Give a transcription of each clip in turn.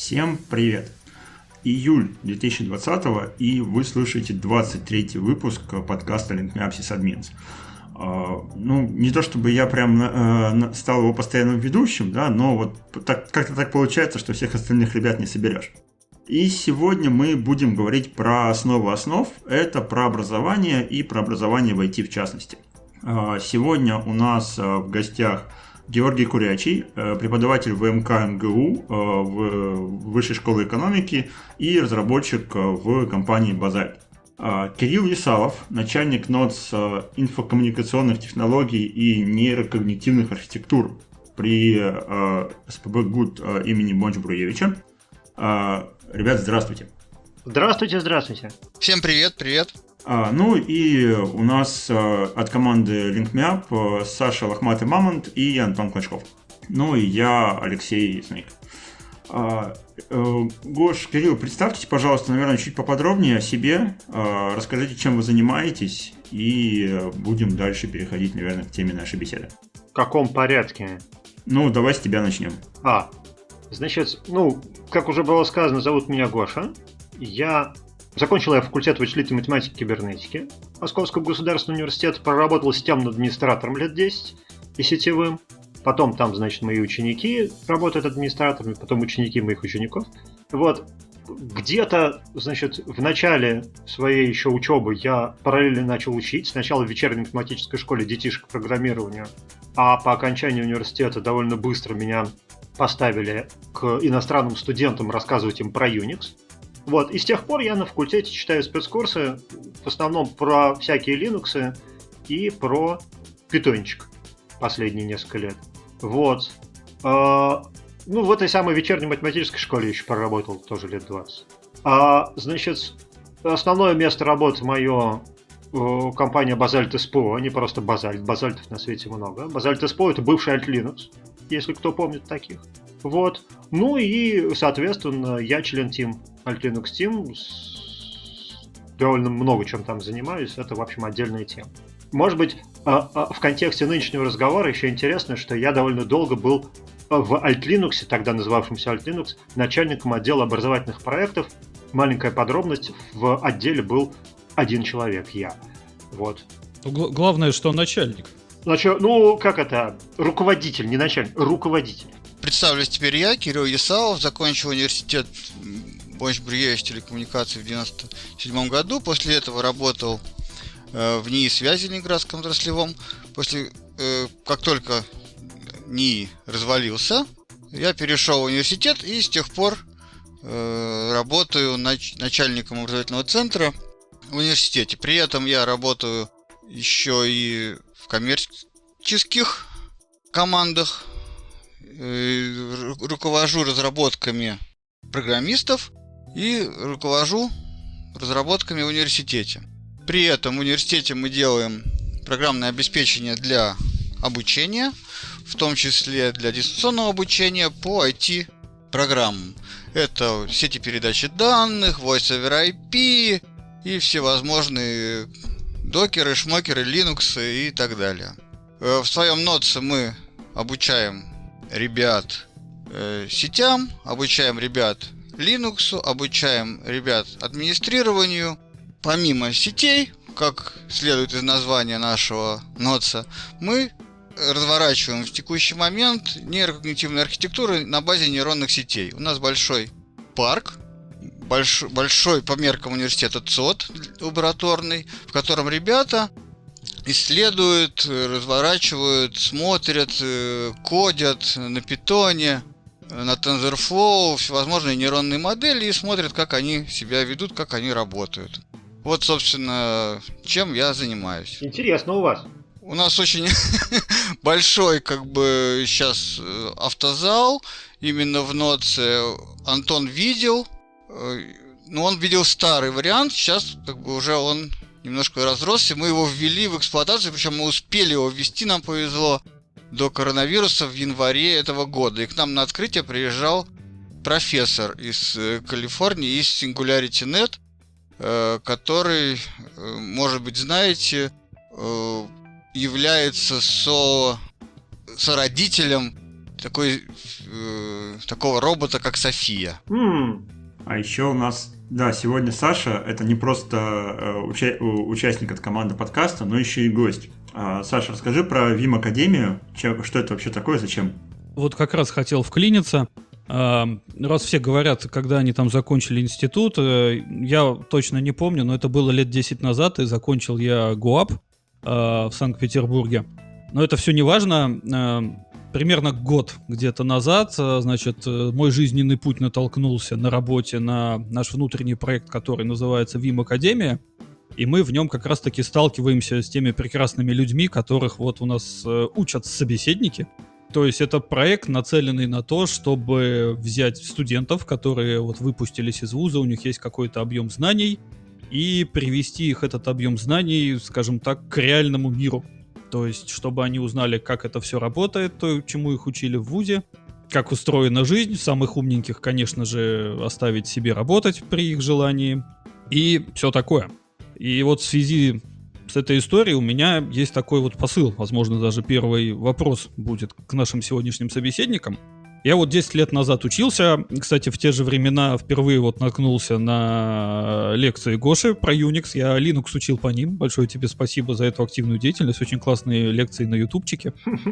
Всем привет! Июль 2020 и вы слушаете 23-й выпуск подкаста LinkMeUp SysAdmins. Не то чтобы я прям стал его постоянным ведущим, да, но вот как-то так получается, что всех остальных ребят не соберешь. И сегодня мы будем говорить про основы основ, это про образование и про образование в IT в частности. Сегодня у нас в гостях Георгий Курячий, преподаватель ВМК МГУ в Высшей школе экономики и разработчик в компании Базальт. Кирилл Есалов, начальник НОЦ инфокоммуникационных технологий и нейрокогнитивных архитектур при СПб ГУТ имени Бонч-Бруевича. Ребят, здравствуйте. Здравствуйте. Всем привет. И у нас от команды LinkMeUp Саша Лохматый Мамонт и Антон Клочков. И я, Алексей Снейк. Гош, Кирилл, представьтесь, пожалуйста, наверное, чуть поподробнее о себе. Расскажите, чем вы занимаетесь, и будем дальше переходить, наверное, к теме нашей беседы. В каком порядке? Давай с тебя начнем. Как уже было сказано, зовут меня Гоша. Закончил я факультет вычислительной математики и кибернетики Московского государственного университета, проработал системным администратором лет 10 и сетевым. Потом там, мои ученики работают администраторами, потом ученики моих учеников. Где-то, в начале своей еще учебы я параллельно начал учить. Сначала в вечерней математической школе детишек программированию, а по окончании университета довольно быстро меня поставили к иностранным студентам рассказывать им про Unix. И с тех пор я на факультете читаю спецкурсы, в основном про всякие Linux и про питончик последние несколько лет. В этой самой вечерней математической школе еще проработал тоже лет 20. Основное место работы мое компания Базальт СПО, не просто Базальт, Базальтов на свете много. Базальт СПО — это бывший Alt-Linux, если кто помнит таких. Соответственно, я член Team Alt-Linux Team, довольно много чем там занимаюсь, это, в общем, отдельная тема. Может быть, в контексте нынешнего разговора еще интересно, что я довольно долго был в Alt-Linux, тогда называвшемся Alt-Linux, начальником отдела образовательных проектов. Маленькая подробность, в отделе был один человек, я. Главное, что начальник. Руководитель, не начальник, руководитель. Представлюсь теперь я, Кирилл Есалов, закончил университет Бонч-Бруевич телекоммуникаций в 1997 году. После этого работал в НИИ связи Ленинградском отраслевом. Как только НИИ развалился, я перешел в университет и с тех пор работаю начальником образовательного центра в университете. При этом я работаю еще и в коммерческих командах, руковожу разработками программистов и руковожу разработками в университете. При этом в университете мы делаем программное обеспечение для обучения, в том числе для дистанционного обучения по IT-программам. Это сети передачи данных, Voice over IP и всевозможные докеры, шмокеры, Linux и так далее. В своем ноце мы обучаем ребят сетям, обучаем ребят Linux, обучаем ребят администрированию. Помимо сетей, как следует из названия нашего ноца, мы разворачиваем в текущий момент нейрокогнитивную архитектуру на базе нейронных сетей. У нас большой парк, большой по меркам университета ЦОД лабораторный, в котором ребята исследуют, разворачивают, смотрят, кодят на питоне, на TensorFlow всевозможные нейронные модели и смотрят, как они себя ведут, как они работают. Собственно, чем я занимаюсь. Интересно у вас. У нас очень большой, сейчас автозал. Именно в ноце Антон видел. Он видел старый вариант. Сейчас уже он немножко разросся. Мы его ввели в эксплуатацию, причем мы успели его ввести, нам повезло, до коронавируса в январе этого года. И к нам на открытие приезжал профессор из Калифорнии, из SingularityNet, который, может быть, знаете, является сородителем такой такого робота, как София. А еще у нас, да, сегодня Саша, это не просто участник от команды подкаста, но еще и гость. Саша, расскажи про Vim Академию, что это вообще такое, зачем? Вот как раз хотел вклиниться. Раз все говорят, когда они там закончили институт, я точно не помню, но это было лет 10 назад, и закончил я ГУАП в Санкт-Петербурге. Но это все не важно. Примерно год где-то назад, значит, мой жизненный путь натолкнулся на работе на наш внутренний проект, который называется Vim Академия, и мы в нем как раз-таки сталкиваемся с теми прекрасными людьми, которых вот у нас учат собеседники. То есть это проект, нацеленный на то, чтобы взять студентов, которые вот выпустились из вуза, у них есть какой-то объем знаний, и привести их, этот объем знаний, скажем так, к реальному миру. То есть, чтобы они узнали, как это все работает, то, чему их учили в вузе, как устроена жизнь, самых умненьких, конечно же, оставить себе работать при их желании, и все такое. И вот в связи с этой историей у меня есть такой вот посыл, возможно, даже первый вопрос будет к нашим сегодняшним собеседникам. Я вот 10 лет назад учился, кстати, в те же времена впервые вот наткнулся на лекции Гоши про Unix, я Linux учил по ним, большое тебе спасибо за эту активную деятельность, очень классные лекции на ютубчике.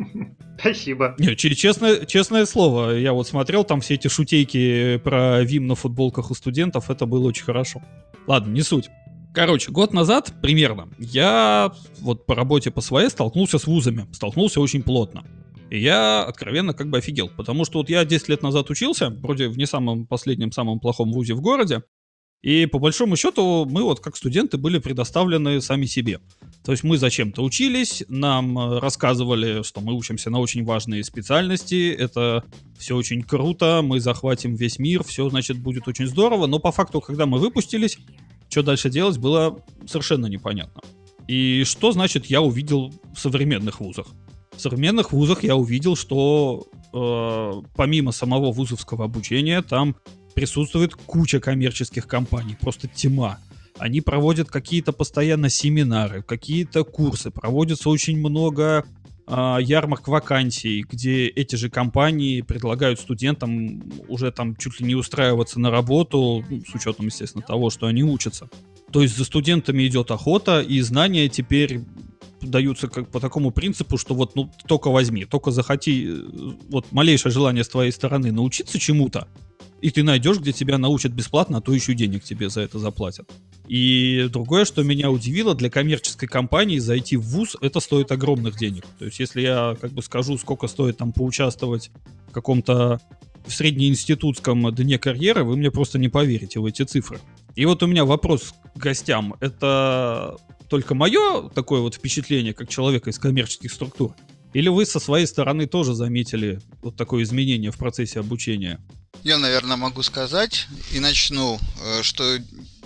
Спасибо. Не, честное слово, я вот смотрел там все эти шутейки про Vim на футболках у студентов, это было очень хорошо. Ладно, не суть. Короче, год назад примерно я вот по работе по своей столкнулся с вузами, столкнулся очень плотно. И я откровенно как бы офигел, потому что вот я 10 лет назад учился, вроде в не самом последнем, самом плохом вузе в городе, и по большому счету мы вот как студенты были предоставлены сами себе. То есть мы зачем-то учились, нам рассказывали, что мы учимся на очень важные специальности, это все очень круто, мы захватим весь мир, все, значит, будет очень здорово, но по факту, когда мы выпустились, что дальше делать, было совершенно непонятно. И что значит я увидел в современных вузах? В современных вузах я увидел, что помимо самого вузовского обучения там присутствует куча коммерческих компаний, просто тьма. Они проводят какие-то постоянно семинары, какие-то курсы, проводится очень много ярмарок вакансий, где эти же компании предлагают студентам уже там чуть ли не устраиваться на работу, с учетом, естественно, того, что они учатся. То есть за студентами идет охота, и знания теперь даются как по такому принципу, что вот ну только возьми, только захоти, вот малейшее желание с твоей стороны научиться чему-то, и ты найдешь, где тебя научат бесплатно, а то еще денег тебе за это заплатят. И другое, что меня удивило, для коммерческой компании зайти в вуз, это стоит огромных денег. То есть если я как бы скажу, сколько стоит там поучаствовать в каком-то среднеинститутском дне карьеры, вы мне просто не поверите в эти цифры. И вот у меня вопрос к гостям. Это только мое такое вот впечатление, как человека из коммерческих структур? Или вы со своей стороны тоже заметили вот такое изменение в процессе обучения? Я, наверное, могу сказать и начну, что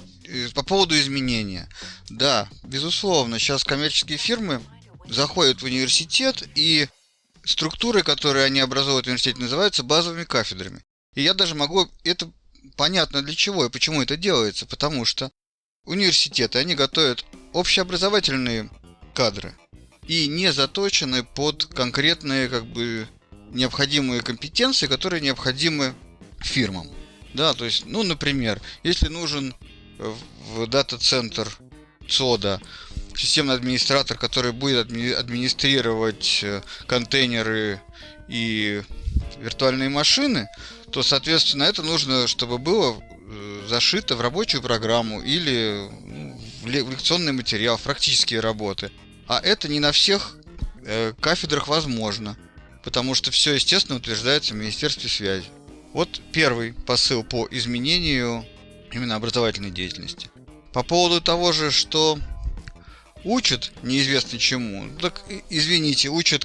по поводу изменения. Да, безусловно, сейчас коммерческие фирмы заходят в университет, и структуры, которые они образуют в университете, называются базовыми кафедрами. И я даже могу... Это понятно для чего и почему это делается. Потому что университеты, они готовят общеобразовательные кадры и не заточены под конкретные как бы необходимые компетенции, которые необходимы фирмам. Да, то есть, ну, например, если нужен в дата-центр ЦОДа системный администратор, который будет администрировать контейнеры и виртуальные машины, то, соответственно, это нужно, чтобы было зашито в рабочую программу или в лекционный материал, в практические работы. А это не на всех кафедрах возможно, потому что все, естественно, утверждается в Министерстве связи. Вот первый посыл по изменению именно образовательной деятельности. По поводу того же, что учат неизвестно чему, так, извините, учат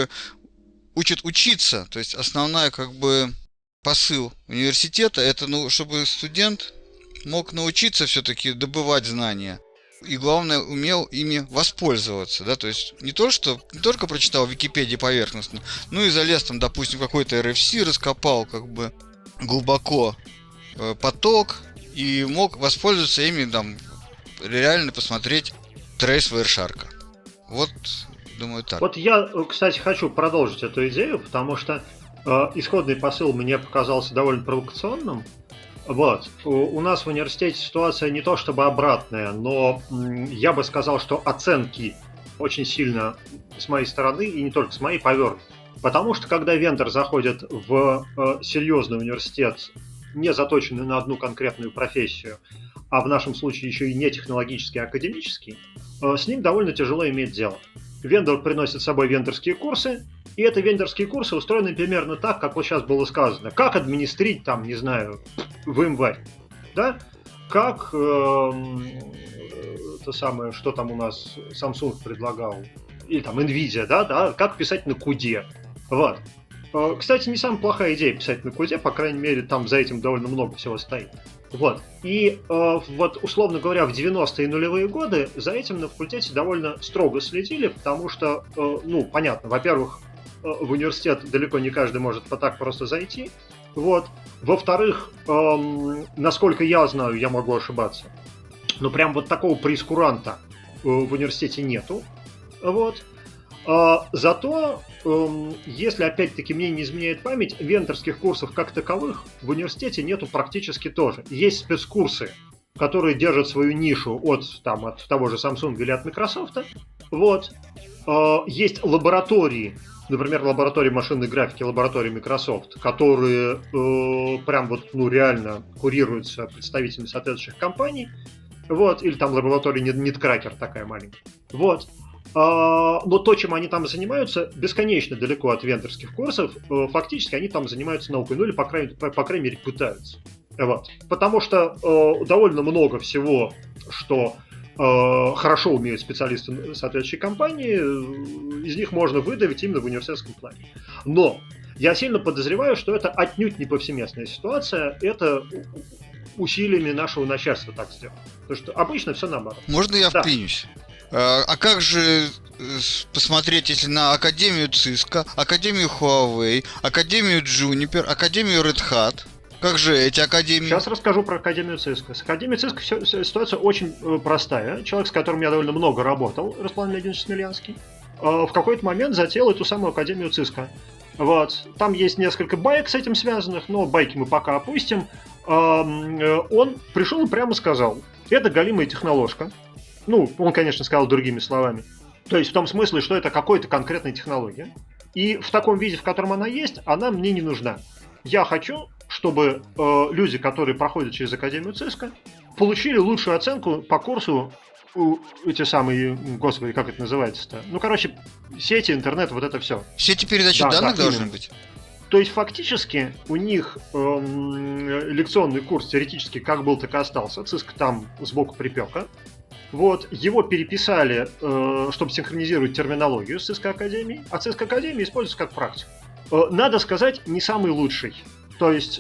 учиться, то есть основная как бы посыл университета, это ну, чтобы студент мог научиться все-таки добывать знания. И главное, умел ими воспользоваться, да, то есть не только прочитал в Википедии поверхностно, ну и залез там, допустим, какой-то RFC, раскопал как бы глубоко поток и мог воспользоваться ими, там, реально посмотреть трейс Wireshark. Вот, думаю, так. Вот я, кстати, хочу продолжить эту идею, потому что исходный посыл мне показался довольно провокационным. Вот. У нас в университете ситуация не то чтобы обратная, но я бы сказал, что оценки очень сильно с моей стороны, и не только с моей, повернуты. Потому что когда вендор заходит в серьезный университет, не заточенный на одну конкретную профессию, а в нашем случае еще и не технологический, а академический, с ним довольно тяжело иметь дело. Вендор приносит с собой вендорские курсы, и это вендорские курсы устроены примерно так, как вот сейчас было сказано. Как администрить, там, не знаю, VMware, да? Как, то самое, что там у нас Samsung предлагал, или там Nvidia, да, как писать на куде. Вот. Кстати, не самая плохая идея писать на куде, по крайней мере, там за этим довольно много всего стоит. Вот. И вот, условно говоря, в 90-е и нулевые годы за этим на факультете довольно строго следили, потому что, ну, понятно, во-первых, в университет далеко не каждый может так просто зайти. Вот. Во-вторых, насколько я знаю, я могу ошибаться, но прям вот такого прейскуранта в университете нету. Вот. Зато, если опять-таки мне не изменяет память, вендорских курсов как таковых в университете нету практически тоже. Есть спецкурсы, которые держат свою нишу от того же Samsung или от Microsoft. Вот. Есть лаборатории, например, лаборатории машинной графики, лаборатории Microsoft, которые прям вот, ну, реально курируются представителями соответствующих компаний. Вот. Или там лаборатория Netcracker такая маленькая. Вот. Но то, чем они там занимаются, бесконечно далеко от вендорских курсов. Фактически они там занимаются наукой, ну или, по крайней мере, пытаются. Вот. Потому что довольно много всего, что хорошо умеют специалисты соответствующей компании, из них можно выдавить именно в университетском плане. Но я сильно подозреваю, что это отнюдь не повсеместная ситуация, это усилиями нашего начальства так сделано. Потому что обычно все наоборот. Можно я вклинюсь? А как же посмотреть, если на Академию Cisco, Академию Huawei, Академию Juniper, Академию Red Hat? Как же эти академии? Сейчас расскажу про Академию Cisco. С Академией Cisco ситуация очень простая. Человек, с которым я довольно много работал, Руслан Леонидович Смельянский, в какой-то момент затеял эту самую Академию Cisco. Вот. Там есть несколько баек с этим связанных, но байки мы пока опустим. Он пришел и прямо сказал: это голимая техноложка. Ну, он, конечно, сказал другими словами. То есть в том смысле, что это какая-то конкретная технология. И в таком виде, в котором она есть, она мне не нужна. Я хочу, чтобы люди, которые проходят через Академию Cisco, получили лучшую оценку по курсу эти самые, господи, как это называется-то? Ну, короче, сети, интернет, вот это все. Сети передачи данных должны быть? То есть фактически у них лекционный курс теоретически как был, так и остался. Cisco там сбоку припека. Вот, его переписали, чтобы синхронизировать терминологию с Cisco Академией, а Cisco Академия используется как практику. Надо сказать, не самый лучший. То есть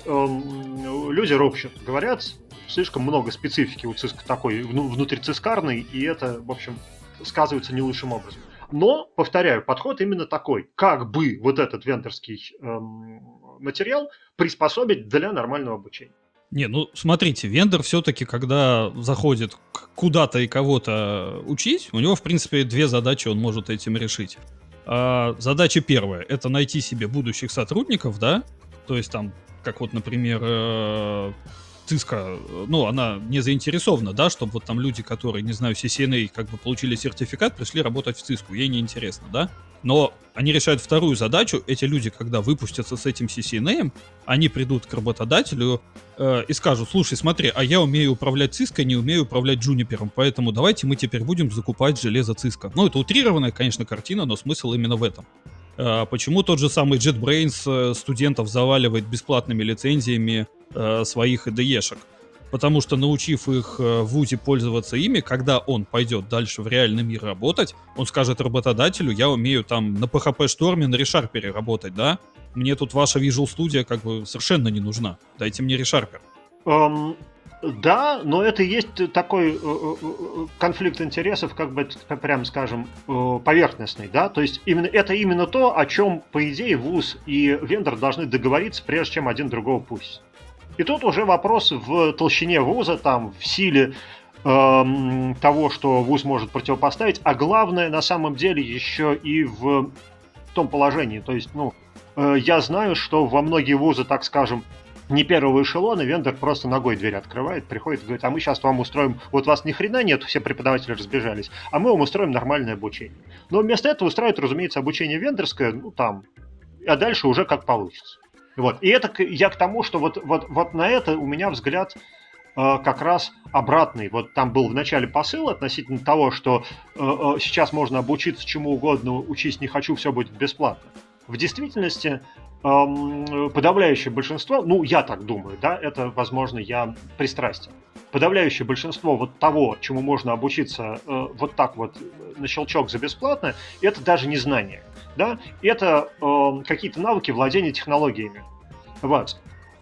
люди ропщут, говорят, слишком много специфики у Cisco такой внутрицискарной, и это, в общем, сказывается не лучшим образом. Но, повторяю, подход именно такой, как бы вот этот вендорский материал приспособить для нормального обучения. Не, ну смотрите, вендор все-таки, когда заходит куда-то и кого-то учить, у него, в принципе, две задачи он может этим решить. Задача первая — это найти себе будущих сотрудников, да, то есть там, как вот, например, Cisco, ну, она не заинтересована, да, чтобы вот там люди, которые, не знаю, CCNA, как бы получили сертификат, пришли работать в Cisco, ей не интересно, да. Но они решают вторую задачу. Эти люди, когда выпустятся с этим CCNA, они придут к работодателю и скажут: слушай, смотри, а я умею управлять Cisco, не умею управлять Juniper, поэтому давайте мы теперь будем закупать железо Cisco. Ну, это утрированная, конечно, картина, но смысл именно в этом. Почему тот же самый JetBrains студентов заваливает бесплатными лицензиями своих IDE-шек? Потому что, научив их в ВУЗе пользоваться ими, когда он пойдет дальше в реальный мир работать, он скажет работодателю: я умею там на PHP Storm, на ReSharper работать, да? Мне тут ваша Visual Studio как бы совершенно не нужна. Дайте мне ReSharper. Да, но это и есть такой конфликт интересов, как бы, прям скажем, поверхностный, да, то есть это именно то, о чем, по идее, ВУЗ и вендор должны договориться, прежде чем один другого пустит. И тут уже вопрос в толщине ВУЗа, там, в силе того, что ВУЗ может противопоставить, а главное, на самом деле, еще и в том положении, то есть, ну, я знаю, что во многие вузы, так скажем, не первого эшелона, вендор просто ногой дверь открывает, приходит и говорит, а мы сейчас вам устроим, вот у вас ни хрена нет, все преподаватели разбежались, а мы вам устроим нормальное обучение. Но вместо этого устраивают, разумеется, обучение вендорское, ну там, а дальше уже как получится. Вот. И это я к тому, что вот на это у меня взгляд как раз обратный. Вот там был в начале посыл относительно того, что сейчас можно обучиться чему угодно, учись не хочу, все будет бесплатно. В действительности подавляющее большинство, ну я так думаю, да, это, возможно, я пристрастен. Подавляющее большинство вот того, чему можно обучиться вот так вот на щелчок за бесплатно, это даже не знание, да, это какие-то навыки владения технологиями. Вот.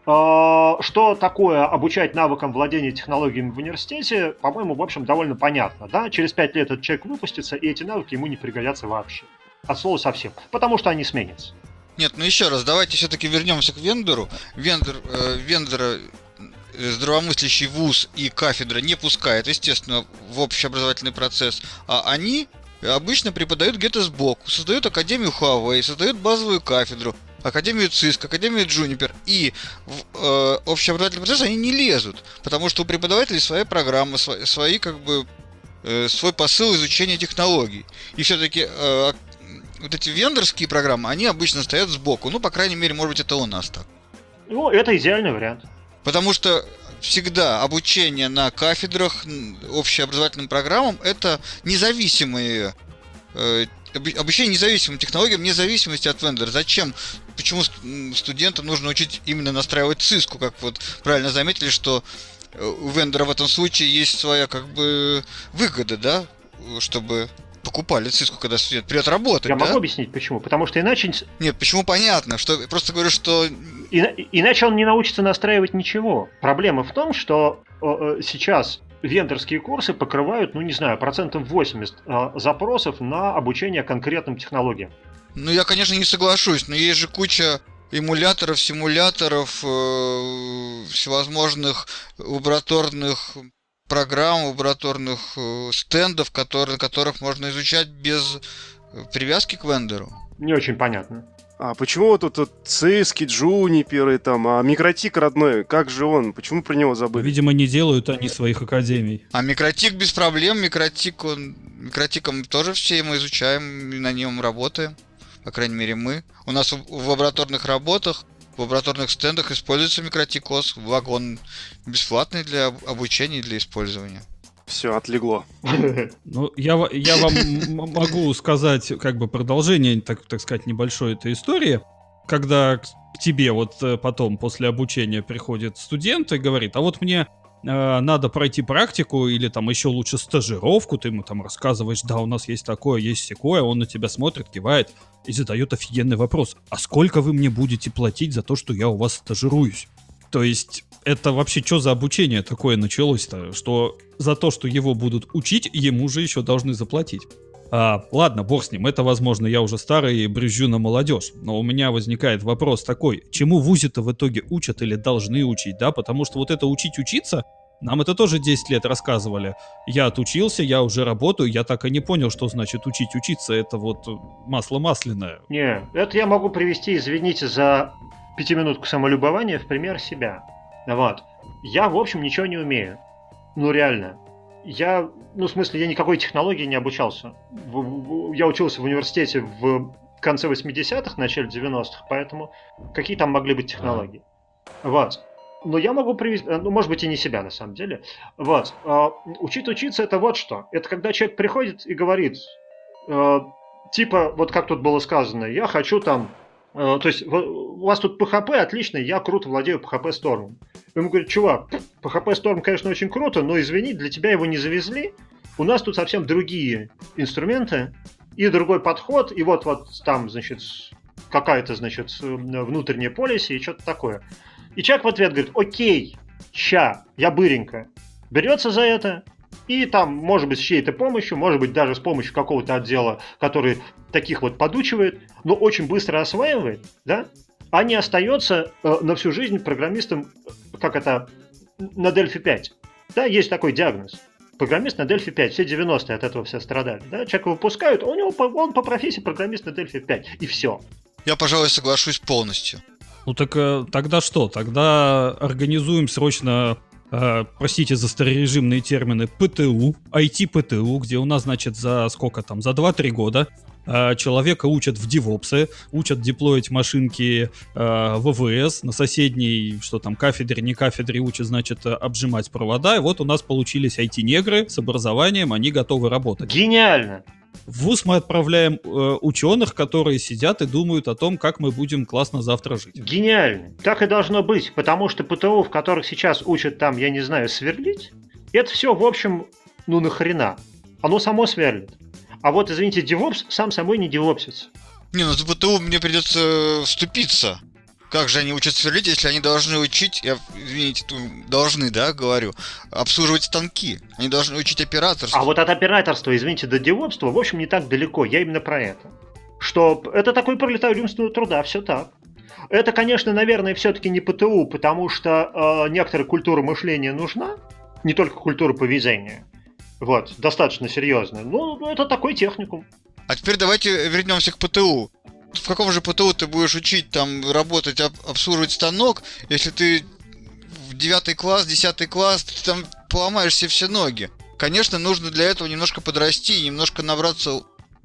Что такое обучать навыкам владения технологиями в университете, по-моему, в общем, довольно понятно. Да? Через 5 лет этот человек выпустится, и эти навыки ему не пригодятся вообще. От слова совсем. Потому что они сменятся. Нет, ну еще раз, давайте все-таки вернемся к вендору. Вендора здравомыслящий вуз и кафедра не пускает, естественно, в общеобразовательный процесс, а они обычно преподают где-то сбоку, создают Академию Huawei, создают базовую кафедру, Академию Cisco, Академию Juniper, и в общеобразовательный процесс они не лезут, потому что у преподавателей своя программа, свои как бы свой посыл изучения технологий. И все-таки вот эти вендорские программы, они обычно стоят сбоку. Ну, по крайней мере, может быть, это у нас так. Ну, это идеальный вариант. Потому что всегда обучение на кафедрах общеобразовательным программам это независимые обучение независимым технологиям, вне зависимости от вендора. Зачем? Почему студентам нужно учить именно настраивать Cisco, как вот правильно заметили, что у вендора в этом случае есть своя как бы выгода, да, чтобы покупали Cisco, когда студент придет работать. Я могу объяснить почему? Потому что иначе... Нет, почему понятно, что просто говорю, что... Иначе он не научится настраивать ничего. Проблема в том, что сейчас вендорские курсы покрывают, ну не знаю, 80% запросов на обучение конкретным технологиям. Ну я, конечно, не соглашусь, но есть же куча эмуляторов, симуляторов, всевозможных лабораторных программ, лабораторных стендов, которых можно изучать без привязки к вендору. Не очень понятно. А почему вот тут Циски, Джуниперы, там, а Микротик родной, как же он? Почему про него забыли? Видимо, не делают они своих академий. А Микротик без проблем, Микротиком тоже все мы изучаем, и на нем работаем. По крайней мере, мы. У нас в лабораторных работах, в лабораторных стендах используется Микротик-ОС, благо он бесплатный для обучения и для использования. Все, отлегло. Ну, я вам могу сказать, как бы продолжение, так сказать, небольшой этой истории. Когда к тебе вот потом после обучения приходит студент и говорит, а вот мне надо пройти практику или там еще лучше стажировку, ты ему там рассказываешь, да, у нас есть такое, есть сякое, он на тебя смотрит, кивает и задает офигенный вопрос. А сколько вы мне будете платить за то, что я у вас стажируюсь? То есть... Это вообще что за обучение такое началось-то, что за то, что его будут учить, ему же еще должны заплатить. Ладно, бог с ним, это, возможно, я уже старый и брюзжу на молодежь, но у меня возникает вопрос такой, чему в ВУЗе-то в итоге учат или должны учить, да, потому что вот это учиться, нам это тоже 10 лет рассказывали. Я отучился, я уже работаю, я так и не понял, что значит учиться, это вот масло масляное. Не, это я могу привести, извините за 5-минутку самолюбования, в пример себя. Вот. Я, в общем, ничего не умею. Ну, реально. Я никакой технологии не обучался. Я учился в университете в конце 80-х, начале 90-х, поэтому какие там могли быть технологии? Вот. Но я могу привести, может быть, и не себя, на самом деле. Вот. Учиться это вот что. Это когда человек приходит и говорит, типа, вот как тут было сказано, я хочу там... То есть, у вас тут PHP отлично, я круто владею PHP Storm. Ему говорят, чувак, PHP Storm, конечно, очень круто, но извини, для тебя его не завезли. У нас тут совсем другие инструменты и другой подход, и вот там, значит, какая-то, значит, внутренняя полиси и что-то такое. И человек в ответ говорит, окей, ща, я быренько. Берется за это, и там, может быть, с чьей-то помощью, может быть, даже с помощью какого-то отдела, который таких вот подучивает, но очень быстро осваивает, да, а не остается на всю жизнь программистом, на Delphi 5. Да, есть такой диагноз. Программист на Delphi 5, все 90-е от этого все страдали. Да? Человека выпускают, он по профессии программист на Delphi 5, и все. Я, пожалуй, соглашусь полностью. Ну так тогда что? Тогда организуем срочно, простите за старорежимные термины, ПТУ, IT-ПТУ, где у нас, значит, за сколько там, за 2-3 года человека учат в девопсы, учат деплоить машинки в ВВС, на соседней, что там, кафедре, не кафедре, учат, значит, обжимать провода, и вот у нас получились IT-негры с образованием, они готовы работать. Гениально! В ВУЗ мы отправляем ученых, которые сидят и думают о том, как мы будем классно завтра жить. Гениально. Так и должно быть, потому что ПТУ, в которых сейчас учат там, я не знаю, сверлить, это все, в общем, ну нахрена. Оно само сверлит. А вот, извините, девопс сам собой не девопсится. Не, ну за ПТУ мне придется вступиться. Как же они учат сверлить, если они должны учить, извините, должны, да, говорю, обслуживать станки. Они должны учить операторство. А вот от операторства, извините, до девопства, в общем, не так далеко. Я именно про это. Что это такой пролетариум труда, все так. Это, конечно, наверное, все-таки не ПТУ, потому что некоторая культура мышления нужна, не только культура поведения. Вот, достаточно серьезная. Ну, это такой техникум. А теперь давайте вернемся к ПТУ. В каком же ПТУ ты будешь учить там работать, обслуживать станок, если ты в 9 класс, 10 класс, ты там поломаешь себе все ноги? Конечно, нужно для этого немножко подрасти, немножко набраться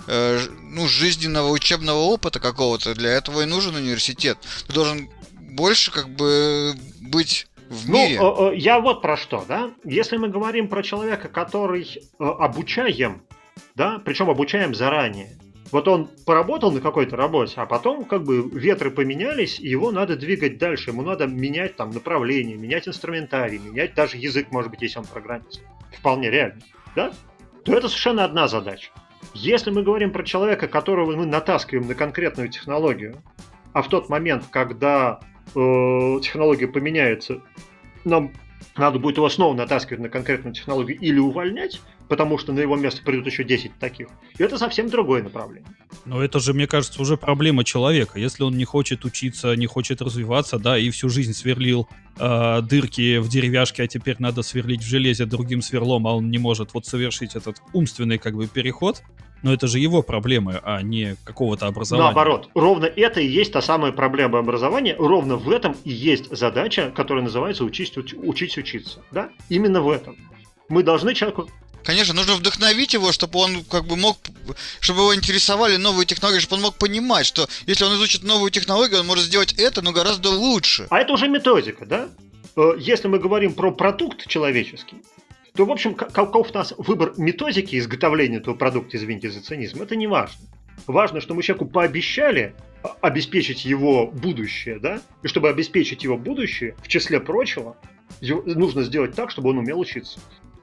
жизненного учебного опыта какого-то. Для этого и нужен университет. Ты должен больше как бы быть в мире. Ну, я вот про что, да? Если мы говорим про человека, который обучаем, да, причем обучаем заранее. Вот он поработал на какой-то работе, а потом как бы ветры поменялись, и его надо двигать дальше. Ему надо менять там направление, менять инструментарий, менять даже язык, может быть, если он программист. Вполне реально, да? То это совершенно одна задача. Если мы говорим про человека, которого мы натаскиваем на конкретную технологию, а в тот момент, когда технология поменяется, нам надо будет его снова натаскивать на конкретную технологию или увольнять, потому что на его место придут еще 10 таких. И это совсем другое направление. Но это же, мне кажется, уже проблема человека. Если он не хочет учиться, не хочет развиваться, да, и всю жизнь сверлил дырки в деревяшке, а теперь надо сверлить в железе другим сверлом, а он не может вот совершить этот умственный как бы переход, но это же его проблемы, а не какого-то образования. Наоборот, ровно это и есть та самая проблема образования, ровно в этом и есть задача, которая называется учить учиться. Да? Именно в этом. Мы должны человеку... Конечно, нужно вдохновить его, чтобы он как бы мог, чтобы его интересовали новые технологии, чтобы он мог понимать, что если он изучит новую технологию, он может сделать это, но гораздо лучше. А это уже методика, да? Если мы говорим про продукт человеческий, то, в общем, каков у нас выбор методики изготовления этого продукта, извините за цинизм, это не важно. Важно, что мы человеку пообещали обеспечить его будущее, да? И чтобы обеспечить его будущее, в числе прочего, нужно сделать так, чтобы он умел учиться.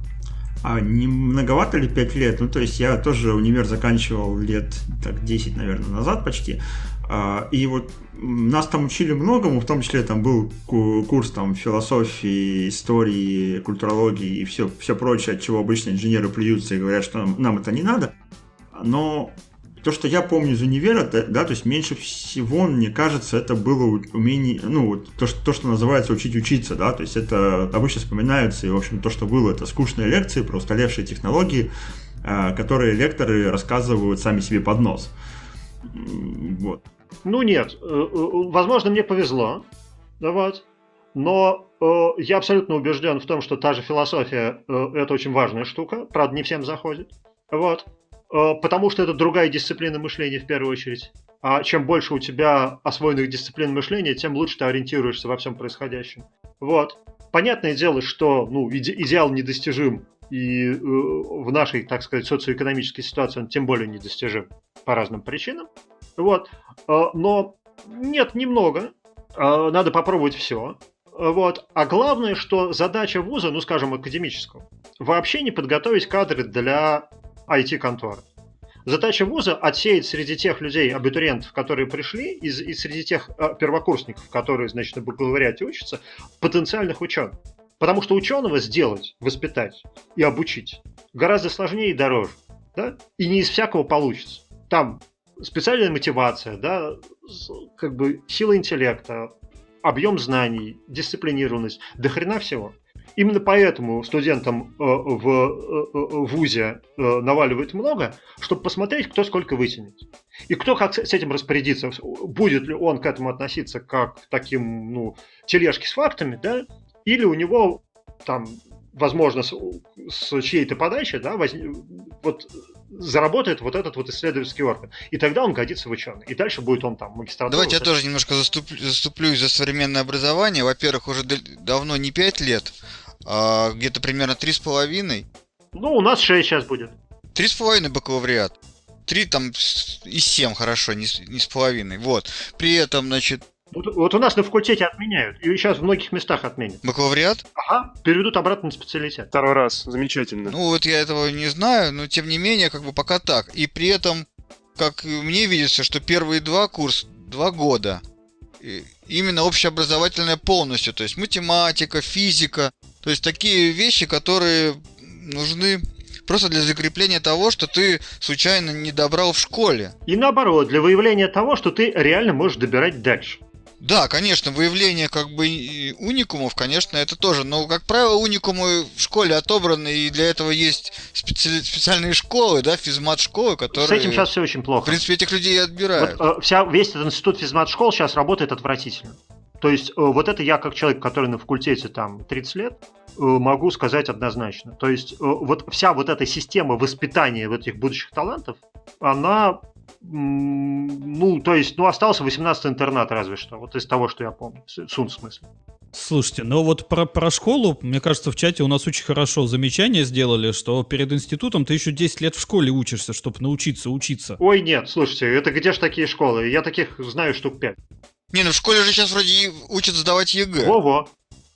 А не многовато ли 5 лет? Ну, то есть я тоже универ заканчивал лет так 10, наверное, назад почти. И вот нас там учили многому, в том числе там был курс там философии, истории, культурологии и все прочее, от чего обычно инженеры плюются и говорят, что нам это не надо. Но то, что я помню из универа, да, то есть меньше всего, мне кажется, это было умение, ну, то, что называется учить учиться, да, то есть это обычно вспоминается, и, в общем, то, что было, это скучные лекции про устаревшие технологии, которые лекторы рассказывают сами себе под нос. Вот. Ну нет, возможно, мне повезло, вот. Но я абсолютно убежден в том, что та же философия это очень важная штука, правда, не всем заходит, вот. Потому что это другая дисциплина мышления в первую очередь. А чем больше у тебя освоенных дисциплин мышления, тем лучше ты ориентируешься во всем происходящем. Вот. Понятное дело, что идеал недостижим, и в нашей, так сказать, социоэкономической ситуации он тем более недостижим по разным причинам. Вот. Но нет, немного. Надо попробовать все. Вот. А главное, что задача вуза, ну скажем, академического, вообще не подготовить кадры для IT-конторы. Задача вуза отсеять среди тех людей, абитуриентов, которые пришли, и среди тех первокурсников, которые, значит, на бакалавриате учатся, потенциальных ученых. Потому что ученого сделать, воспитать и обучить гораздо сложнее и дороже. Да? И не из всякого получится. Там специальная мотивация, да, как бы сила интеллекта, объем знаний, дисциплинированность, до хрена всего. Именно поэтому студентам в ВУЗе наваливает много, чтобы посмотреть, кто сколько вытянет. И кто как с этим распорядится. Будет ли он к этому относиться как к таким, тележке с фактами, да, или у него там, возможно, с чьей-то подачи, да, заработает вот этот вот исследовательский орган. И тогда он годится в ученый. И дальше будет он там магистратура. Давайте я тоже немножко заступлюсь за современное образование. Во-первых, уже давно не 5 лет, а где-то примерно 3,5. У нас 6 сейчас будет. 3,5 бакалавриат. 3 там и 7, хорошо, не с половиной. Вот. При этом, значит... Вот у нас на факультете отменяют. И сейчас в многих местах отменят. Бакалавриат? Ага, переведут обратно на специалитет. Второй раз. Замечательно. Вот я этого не знаю, но тем не менее, пока так. И при этом, как мне видится, что первые 2 курса, 2 года, именно общеобразовательное полностью. То есть математика, физика. То есть такие вещи, которые нужны просто для закрепления того, что ты случайно не добрал в школе. И наоборот, для выявления того, что ты реально можешь добирать дальше. Да, конечно, выявление уникумов, конечно, это тоже. Но, как правило, уникумы в школе отобраны, и для этого есть специальные школы, да, физмат-школы, которые... С этим сейчас все очень плохо. В принципе, этих людей и отбирают. Весь этот институт физмат-школ сейчас работает отвратительно. То есть, вот это я, как человек, который на факультете там 30 лет, могу сказать однозначно. То есть, вот вся вот эта система воспитания вот этих будущих талантов, она... остался 18-й интернат разве что, вот из того, что я помню, СУН в смысле. Слушайте, вот про школу, мне кажется, в чате у нас очень хорошо замечание сделали, что перед институтом ты еще 10 лет в школе учишься, чтобы научиться учиться. Ой, нет, слушайте, это где же такие школы? Я таких знаю штук 5. Не, в школе же сейчас вроде учат сдавать ЕГЭ. Во-во.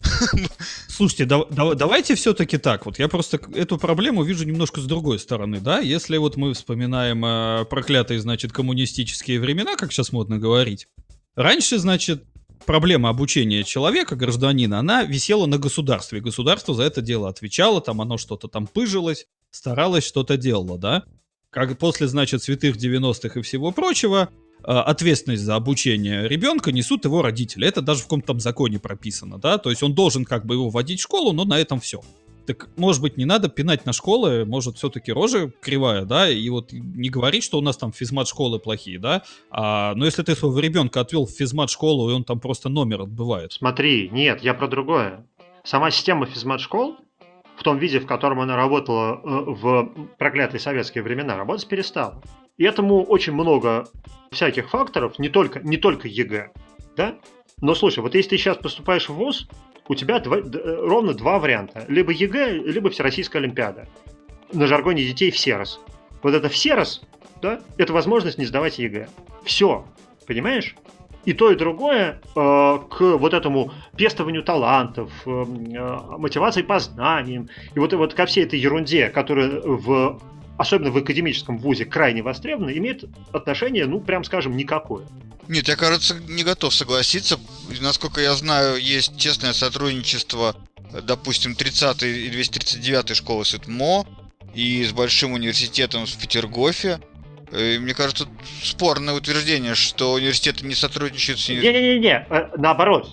Слушайте, давайте все-таки так. Вот я просто эту проблему вижу немножко с другой стороны, да? Если вот мы вспоминаем проклятые, значит, коммунистические времена, как сейчас модно говорить, раньше, значит, проблема обучения человека, гражданина, она висела на государстве. Государство за это дело отвечало, там оно что-то там пыжилось, старалось, что-то делало, да? Как после, значит, святых 90-х и всего прочего, ответственность за обучение ребенка несут его родители. Это даже в каком-то там законе прописано, да? То есть он должен как бы его вводить в школу, но на этом все. Так, может быть, не надо пинать на школы, может, все-таки рожа кривая, да, и вот не говорить, что у нас там физмат-школы плохие, да, но если ты своего ребенка отвел в физмат-школу, и он там просто номер отбывает. Смотри, нет, я про другое. Сама система физмат-школ, в том виде, в котором она работала в проклятые советские времена, работать перестала. И этому очень много всяких факторов, не только ЕГЭ, да? Но слушай, вот если ты сейчас поступаешь в ВУЗ, у тебя ровно 2 варианта. Либо ЕГЭ, либо Всероссийская Олимпиада. На жаргоне детей ВСЕРОС. Вот это ВСЕРОС, да, это возможность не сдавать ЕГЭ. Все, понимаешь? И то, и другое к вот этому пестованию талантов, мотивации по знаниям, и вот ко всей этой ерунде, которая особенно в академическом вузе крайне востребована, имеет отношение, прям скажем, никакое. Нет, я, кажется, не готов согласиться. Насколько я знаю, есть честное сотрудничество, допустим, 30-й и 239-й школы с ИТМО и с большим университетом в Петергофе. И мне кажется, спорное утверждение, что университеты не сотрудничают с... Не-не-не, наоборот.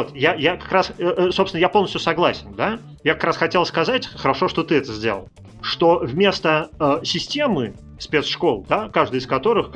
Я как раз, собственно, я полностью согласен, да? Я как раз хотел сказать, хорошо, что ты это сделал, что вместо системы спецшкол, да, каждый из которых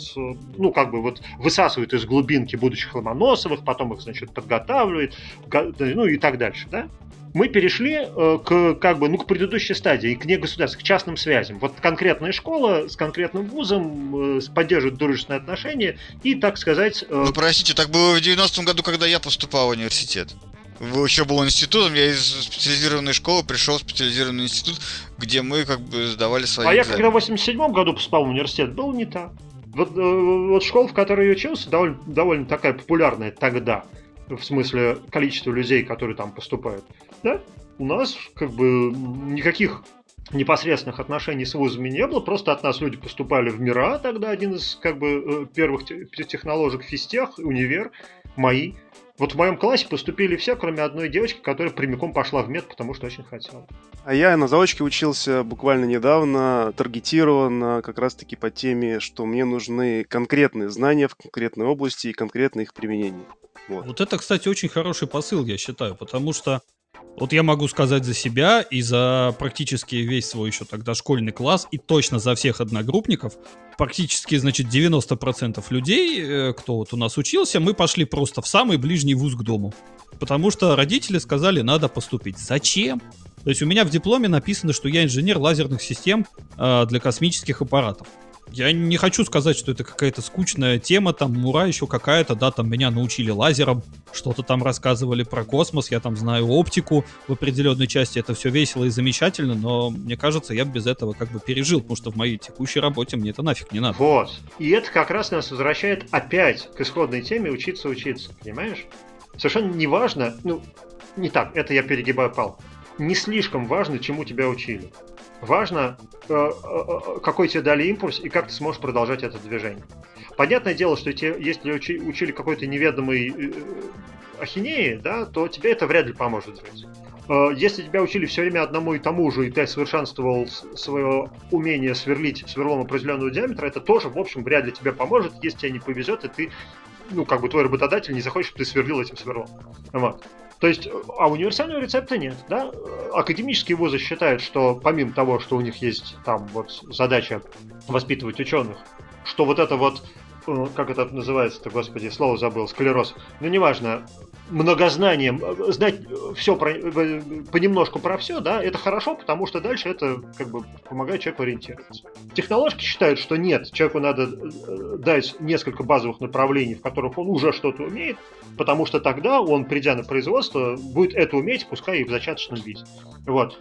высасывает из глубинки будущих Ломоносовых, потом их, значит, подготавливает, и так дальше, да? Мы перешли к предыдущей стадии, к негосударственным, к частным связям. Вот конкретная школа с конкретным вузом поддерживает дружественные отношения и, так сказать... простите, так было в 90-м году, когда я поступал в университет. Еще был институтом, я из специализированной школы пришел в специализированный институт, где мы сдавали свои экзамены. Я когда в 87-м году поступал в университет, было не так. Вот школа, в которой я учился, довольно такая популярная тогда, в смысле количества людей, которые там поступают. Да? У нас никаких непосредственных отношений с вузами не было, просто от нас люди поступали в МИРА, тогда один из первых техноложек физтех, универ, мои. Вот в моем классе поступили все, кроме одной девочки, которая прямиком пошла в мед, потому что очень хотела. А я на заочке учился буквально недавно, таргетированно, как раз-таки по теме, что мне нужны конкретные знания в конкретной области и конкретное их применение. Вот это, кстати, очень хороший посыл, я считаю, потому что Вот я могу сказать за себя и за практически весь свой еще тогда школьный класс, и точно за всех одногруппников. Практически, значит, 90% людей, кто вот у нас учился, мы пошли просто в самый ближний вуз к дому. Потому что родители сказали, надо поступить. Зачем? То есть у меня в дипломе написано, что я инженер лазерных систем для космических аппаратов. Я не хочу сказать, что это какая-то скучная тема, там, мура еще какая-то, да, там меня научили лазером, что-то там рассказывали про космос, я там знаю оптику в определенной части, это все весело и замечательно, но мне кажется, я бы без этого как бы пережил, потому что в моей текущей работе мне это нафиг не надо. Вот. И это как раз нас возвращает опять к исходной теме учиться, понимаешь? Совершенно не важно, не так, это я перегибаю палку. Не слишком важно, чему тебя учили. Важно, какой тебе дали импульс и как ты сможешь продолжать это движение. Понятное дело, что если учили какой-то неведомой ахинеи, да, то тебе это вряд ли поможет жить. Если тебя учили все время одному и тому же, и ты совершенствовал свое умение сверлить сверлом определенного диаметра, это тоже, в общем, вряд ли тебе поможет, если тебе не повезет, и ты, твой работодатель не захочет, чтобы ты сверлил этим сверлом. Вот. То есть, а универсального рецепта нет, да? Академические вузы считают, что помимо того, что у них есть там вот задача воспитывать ученых, что вот это вот, как это называется-то, господи, слово забыл, склероз, неважно, многознанием, знать все понемножку про все, да, это хорошо, потому что дальше это как бы помогает человеку ориентироваться. Технологии считают, что нет, человеку надо дать несколько базовых направлений, в которых он уже что-то умеет, потому что тогда он, придя на производство, будет это уметь, пускай и в зачаточном виде. Вот.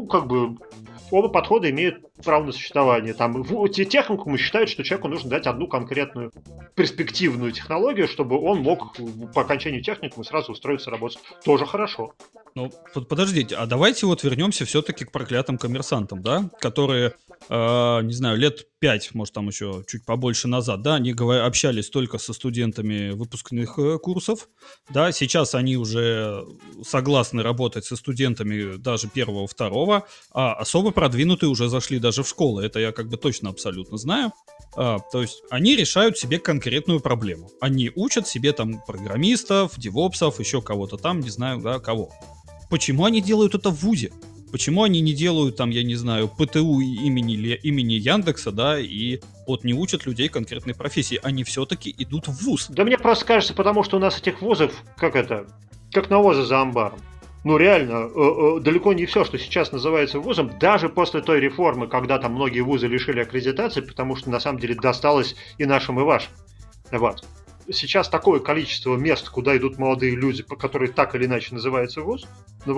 Оба подхода имеют право на существование. Там техникумы считают, что человеку нужно дать одну конкретную перспективную технологию, чтобы он мог по окончанию техникума сразу устроиться работать. Тоже хорошо. Подождите, а давайте вот вернемся все-таки к проклятым коммерсантам, да, которые, не знаю, лет 5, может там еще чуть побольше назад, да, они общались только со студентами выпускных курсов, да, сейчас они уже согласны работать со студентами даже первого, второго, а особо продвинутые уже зашли даже в школы, это я как бы точно абсолютно знаю. То есть они решают себе конкретную проблему. Они учат себе там программистов, девопсов, еще кого-то там, не знаю, да, кого. Почему они делают это в вузе? Почему они не делают там, я не знаю, ПТУ имени Яндекса, да, и вот не учат людей конкретной профессии? Они все-таки идут в вуз. Да мне просто кажется, потому что у нас этих вузов, как навоза за амбаром. Реально, далеко не все, что сейчас называется вузом, даже после той реформы, когда там многие вузы лишили аккредитации, потому что на самом деле досталось и нашим, и вашим. Вот. Сейчас такое количество мест, куда идут молодые люди, которые так или иначе называются вуз.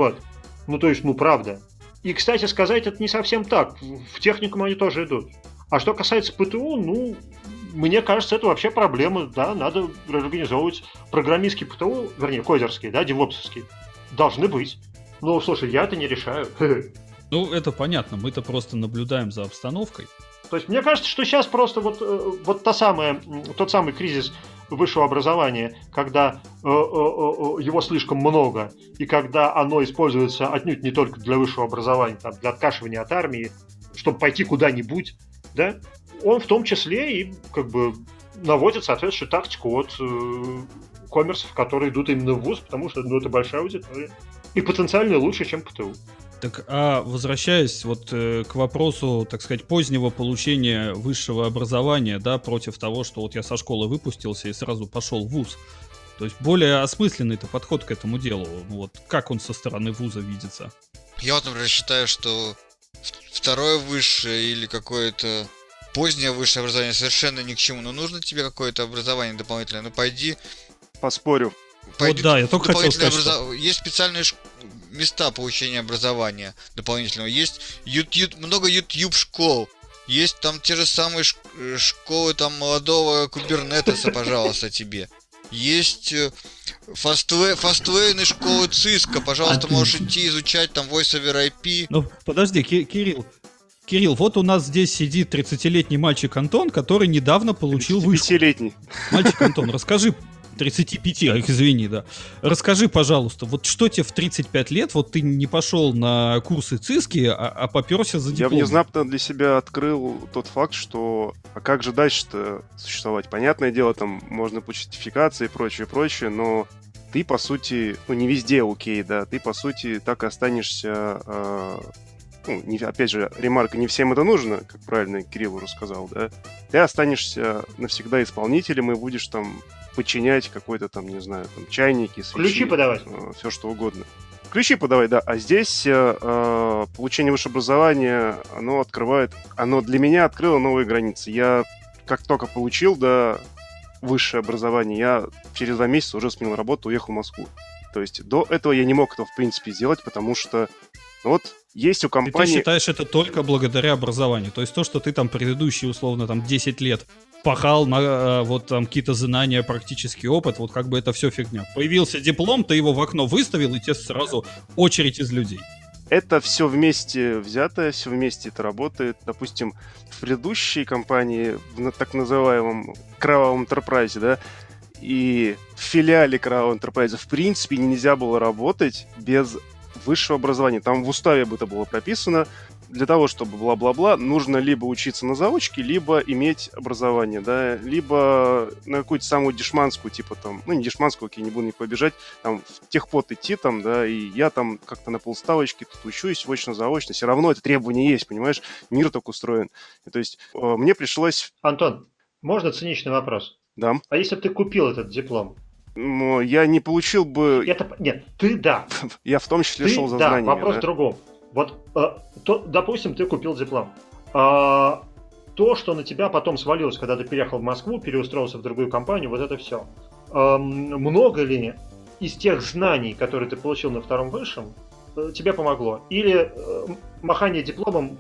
Правда. И, кстати сказать, это не совсем так. В техникум они тоже идут. А что касается ПТУ, мне кажется, это вообще проблема. Да, надо организовывать программистский ПТУ, вернее, кодерский, да, девопсовский. Должны быть. Слушай, я это не решаю. Это понятно, мы-то просто наблюдаем за обстановкой. То есть мне кажется, что сейчас просто вот тот самый кризис высшего образования, когда его слишком много, и когда оно используется отнюдь не только для высшего образования, там, для откашивания от армии, чтобы пойти куда-нибудь, да, он в том числе и как бы наводит соответствующую тактику от коммерсов, которые идут именно в вуз, потому что это большая аудитория. И потенциально лучше, чем ПТУ. Так, а возвращаясь вот к вопросу, так сказать, позднего получения высшего образования, да, против того, что вот я со школы выпустился и сразу пошел в вуз. То есть более осмысленный-то подход к этому делу. Вот как он со стороны вуза видится? Я вот, например, считаю, что второе высшее или какое-то позднее высшее образование совершенно ни к чему. Нужно тебе какое-то образование дополнительное, пойди. Поспорю. Вот да, я только хотел сказать, что... Есть специальные места получения образования дополнительного. Есть много YouTube-школ. Есть там те же самые школы там молодого кубернетеса, пожалуйста, тебе. Есть фастлейны школы Cisco, пожалуйста, можешь идти изучать там Voice over IP. Подожди, Кирилл, вот у нас здесь сидит 30-летний мальчик Антон, который недавно получил вышку. 35-летний. Мальчик Антон, расскажи... 35, извини, да. Расскажи, пожалуйста, вот что тебе в 35 лет, вот ты не пошел на курсы ЦИСКи, а поперся за диплом? Я внезапно для себя открыл тот факт, что а как же дальше-то существовать? Понятное дело, там можно получить сертификации и прочее, но ты, по сути, ну, не везде окей, да, ты, по сути, так и останешься, опять же, ремарка, не всем это нужно, как правильно Кирилл уже сказал, да, ты останешься навсегда исполнителем и будешь там подчинять какой-то там, не знаю, там, чайники, свечи. Ключи подавать. Все что угодно. Ключи подавай, да. А здесь получение высшего образования, оно для меня открыло новые границы. Я как только получил, да, высшее образование, я через 2 месяца уже сменил работу, уехал в Москву. То есть до этого я не мог этого, в принципе, сделать, потому что вот есть у И компании... ты считаешь это только благодаря образованию? То есть то, что ты там предыдущие, условно, там 10 лет пахал на вот там какие-то знания, практический опыт, вот как бы это все фигня. Появился диплом, ты его в окно выставил, и тебе сразу очередь из людей. Это все вместе взятое, все вместе это работает. Допустим, в предыдущей компании, в так называемом Кровавом Enterprise, да, и в филиале Кровавого Enterprise, в принципе, нельзя было работать без высшего образования. Там в уставе бы это было прописано. Для того, чтобы бла-бла-бла, нужно либо учиться на заочке, либо иметь образование, да, либо на какую-то самую дешманскую, типа там, ну не дешманскую, окей, не буду никуда бежать, там в техпод идти там, да, и я там как-то на полставочке тут учусь, очно-заочно, все равно это требование есть, понимаешь, мир так устроен. И, то есть мне пришлось... Антон, можно циничный вопрос? Да. А если бы ты купил этот диплом? Но я не получил бы... Нет, ты да. Я в том числе шел за да, знаниями. Вопрос в другом. Вот, допустим, ты купил диплом. То, что на тебя потом свалилось, когда ты переехал в Москву, переустроился в другую компанию, вот это все. Много ли из тех знаний, которые ты получил на втором высшем, тебе помогло? Или махание дипломом...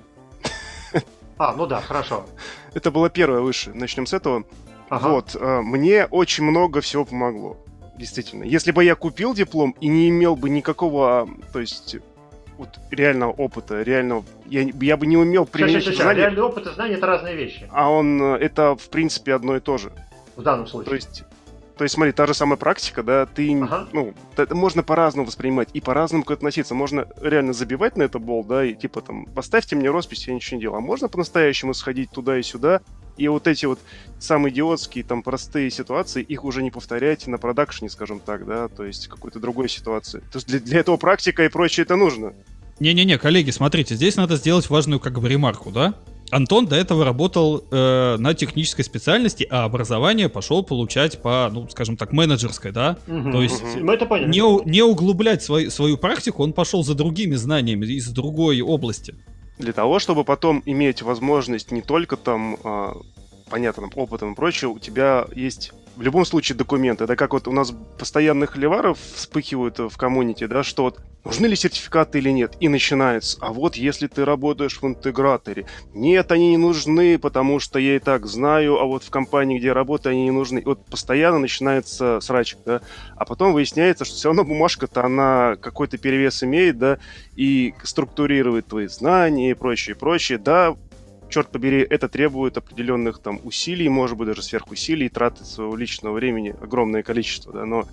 ну да, хорошо. Это было первое высшее. Начнем с этого. Ага. Вот, мне очень много всего помогло. Действительно. Если бы я купил диплом и не имел бы никакого, то есть... вот реального опыта, реального... Я бы не умел применять знания. Реальный опыт и знания — это разные вещи. А это, в принципе, одно и то же. В данном случае. То есть, смотри, та же самая практика, да, это можно по-разному воспринимать и по-разному к этому относиться. Можно реально забивать на это болт, да, и типа там, поставьте мне роспись, я ничего не делал. А можно по-настоящему сходить туда и сюда, и вот эти вот самые идиотские, там, простые ситуации, их уже не повторять на продакшене, скажем так, да, то есть какой-то другой ситуации. То есть для этого практика и прочее это нужно. Не-не-не, коллеги, смотрите, здесь надо сделать важную как бы ремарку, да? Антон до этого работал на технической специальности, а образование пошел получать по, ну, скажем так, менеджерской, да? То есть мы это поняли. не углублять свою практику, он пошел за другими знаниями из другой области. Для того, чтобы потом иметь возможность не только там, понятно, опытом и прочее, у тебя есть в любом случае документы. Это как вот у нас постоянно холиваров вспыхивают в коммунити, да, что вот нужны ли сертификаты или нет, и начинается. А вот если ты работаешь в интеграторе, нет, они не нужны, потому что я и так знаю, а вот в компании, где я работаю, они не нужны. И вот постоянно начинается срачик, да, а потом выясняется, что все равно бумажка-то, она какой-то перевес имеет, да, и структурирует твои знания и прочее, прочее, да. Черт побери, это требует определенных там усилий, может быть, даже сверхусилий, траты своего личного времени, огромное количество, да, но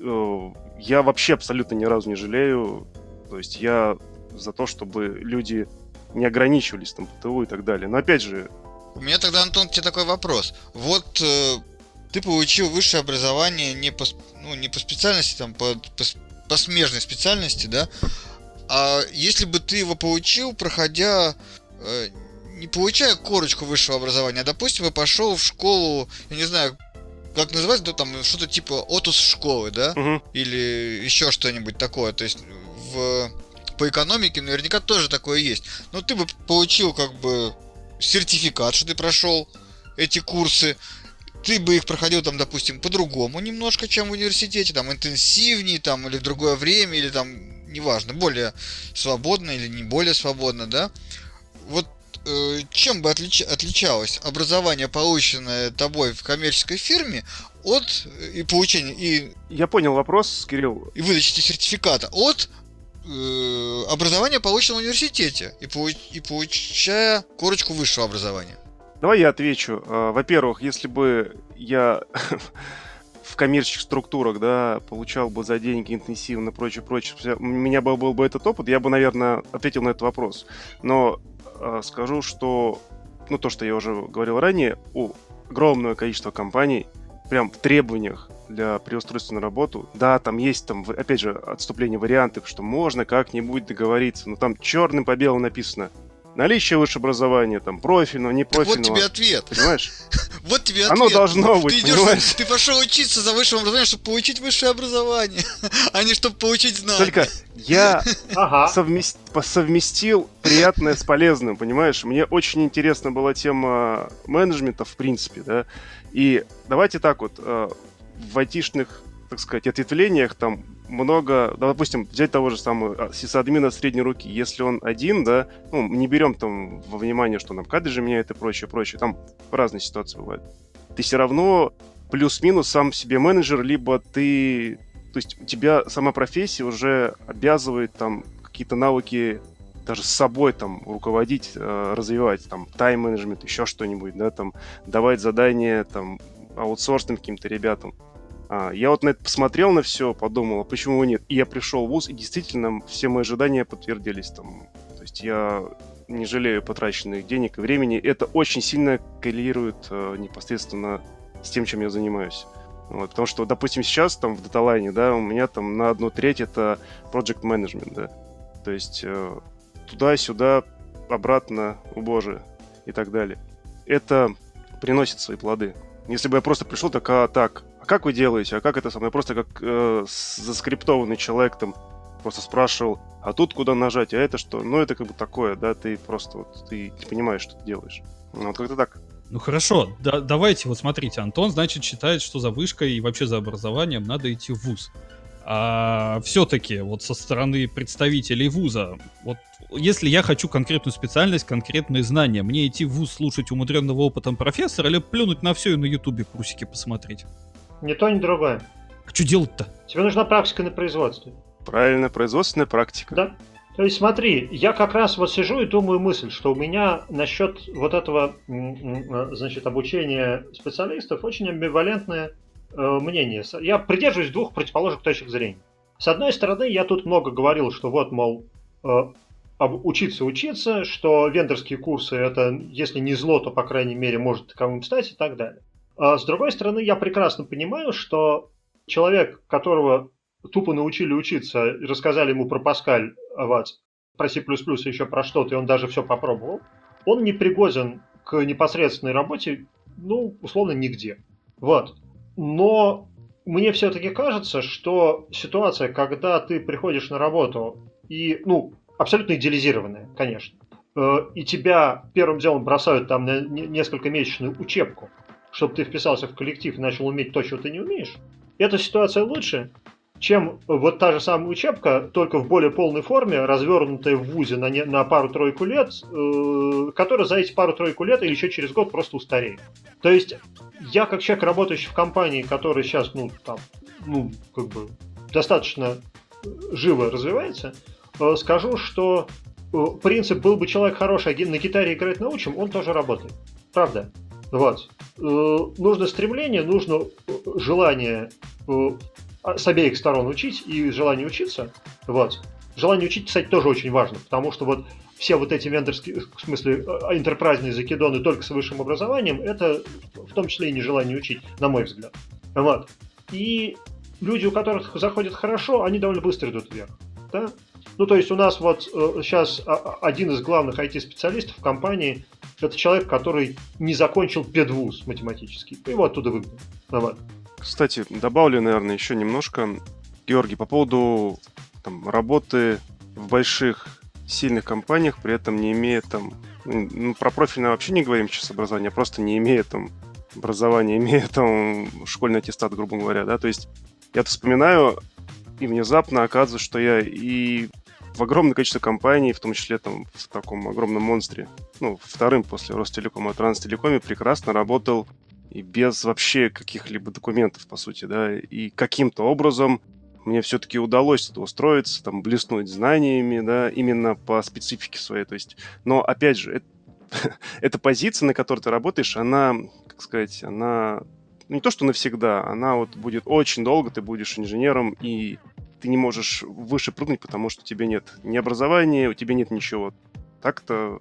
я вообще абсолютно ни разу не жалею, то есть я за то, чтобы люди не ограничивались там ПТУ и так далее, но опять же... У меня тогда, Антон, к тебе такой вопрос. Вот ты получил высшее образование не по специальности, там, по смежной специальности, да, а если бы ты его получил, проходя... не получая корочку высшего образования, а, допустим, я пошел в школу, я не знаю, как называется, там что-то типа отус школы, да? Или еще что-нибудь такое. То есть по экономике наверняка тоже такое есть. Но ты бы получил как бы сертификат, что ты прошел эти курсы. Ты бы их проходил там, допустим, по-другому немножко, чем в университете, там интенсивнее, там, или в другое время, или там, неважно, более свободно или не более свободно, да? Вот чем бы отличалось образование, полученное тобой в коммерческой фирме, от и получения и... Я понял вопрос, Кирилл. И выдачи сертификата от образования, полученного в университете, и получая корочку высшего образования? Давай я отвечу. Во-первых, если бы я в коммерческих структурах, да, получал бы за деньги интенсивно, прочее, у меня был бы этот опыт, я бы, наверное, ответил на этот вопрос. Но скажу, что, то, что я уже говорил ранее, огромное количество компаний прям в требованиях при устройстве на работу. Да, там есть, опять же, отступление вариантов, что можно как-нибудь договориться, но там черным по белому написано. Наличие высшего образования, там, профильного, не Так вот профильного. тебе ответ. Понимаешь? Вот тебе Оно ответ. должно быть, Ты понимаешь? ты пошел учиться за высшим образованием, чтобы получить высшее образование, а не чтобы получить знания. Только я Ага. совместил приятное с полезным, понимаешь? Мне очень интересна была тема менеджмента, в принципе, да. И давайте так вот, в айтишных, так сказать, ответвлениях там много, да, допустим, взять того же самого сисадмина средней руки. Если он один, да, ну, не берем там во внимание, что нам кадры меняет и прочее, прочее. Там разные ситуации бывают. Ты все равно плюс-минус сам себе менеджер, либо ты... То есть у тебя сама профессия уже обязывает там какие-то навыки даже с собой там руководить, развивать, там тайм-менеджмент, еще что-нибудь, да, там давать задания там аутсорсным каким-то ребятам. Я вот на это посмотрел на все, подумал, а почему нет? И я пришел в вуз, и действительно все мои ожидания подтвердились там. То есть я не жалею потраченных денег и времени. Это очень сильно коррелирует непосредственно с тем, чем я занимаюсь. Вот, потому что, допустим, сейчас там в даталайне, да, у меня там на 1/3 это project management, да. То есть туда-сюда, обратно, о боже, и так далее. Это приносит свои плоды. Если бы я просто пришел а как вы делаете, а как это самое? Просто как заскриптованный человек там просто спрашивал, а тут куда нажать, а это что? Ну, это как бы такое, да, ты просто вот, ты не понимаешь, что ты делаешь. Ну, вот как-то так. Ну хорошо, давайте, вот смотрите, Антон, значит, считает, что за вышкой и вообще за образованием надо идти в вуз. А все-таки вот со стороны представителей вуза, вот если я хочу конкретную специальность, конкретные знания, мне идти в вуз слушать умудренного опытом профессора или плюнуть на все и на ютубе курсики посмотреть? Ни то, ни другое. А что делать-то? Тебе нужна практика на производстве. Правильно, производственная практика. Да. То есть смотри, я как раз вот сижу и думаю мысль, что у меня насчет вот этого, значит, обучения специалистов очень амбивалентное мнение. Я придерживаюсь двух противоположных точек зрения. С одной стороны, я тут много говорил, что вот, мол, учиться, что вендорские курсы это, если не зло, то, по крайней мере, может таковым стать и так далее. А с другой стороны, я прекрасно понимаю, что человек, которого тупо научили учиться, рассказали ему про Паскаль, про C++ и еще про что-то, и он даже все попробовал, он не пригоден к непосредственной работе, ну, условно, нигде. Вот. Но мне все-таки кажется, что ситуация, когда ты приходишь на работу и, ну, абсолютно идеализированная, конечно, и тебя первым делом бросают там на несколькомесячную учебку, чтобы ты вписался в коллектив и начал уметь то, чего ты не умеешь, эта ситуация лучше, чем вот та же самая учебка, только в более полной форме, развернутая в вузе на пару-тройку лет, которая за эти пару-тройку лет или еще через год просто устареет. То есть я, как человек, работающий в компании, которая сейчас, как бы достаточно живо развивается, скажу, что принцип «был бы человек хороший, а на гитаре играть научим», он тоже работает. Правда. Вот. Нужно стремление, нужно желание с обеих сторон учить и желание учиться. Вот. Желание учить, кстати, тоже очень важно, потому что вот все вот эти вендорские, в смысле, энтерпрайзные закидоны только с высшим образованием, это в том числе и нежелание учить, на мой взгляд. Вот. И люди, у которых заходит хорошо, они довольно быстро идут вверх. Да? Ну, то есть у нас вот сейчас один из главных IT-специалистов в компании – это человек, который не закончил педвуз математический. Его оттуда выгнали. Вот. Кстати, добавлю, наверное, еще немножко. Георгий, по поводу там, работы в больших, сильных компаниях, при этом не имея там... про профильное вообще не говорим сейчас образование, просто не имея там образования, имея там школьный аттестат, грубо говоря, да, то есть я-то вспоминаю, и внезапно оказывается, что я и в огромное количество компаний, в том числе там в таком огромном монстре, вторым после Ростелекома, Транстелекоме, прекрасно работал и без вообще каких-либо документов, по сути, да, и каким-то образом мне все-таки удалось туда устроиться, там, блеснуть знаниями, да, именно по специфике своей, то есть, но, опять же, эта позиция, на которой ты работаешь, она, как сказать, она не то, что навсегда, она вот будет очень долго, ты будешь инженером, и ты не можешь выше прыгнуть, потому что у тебя нет ни образования, у тебя нет ничего. Так-то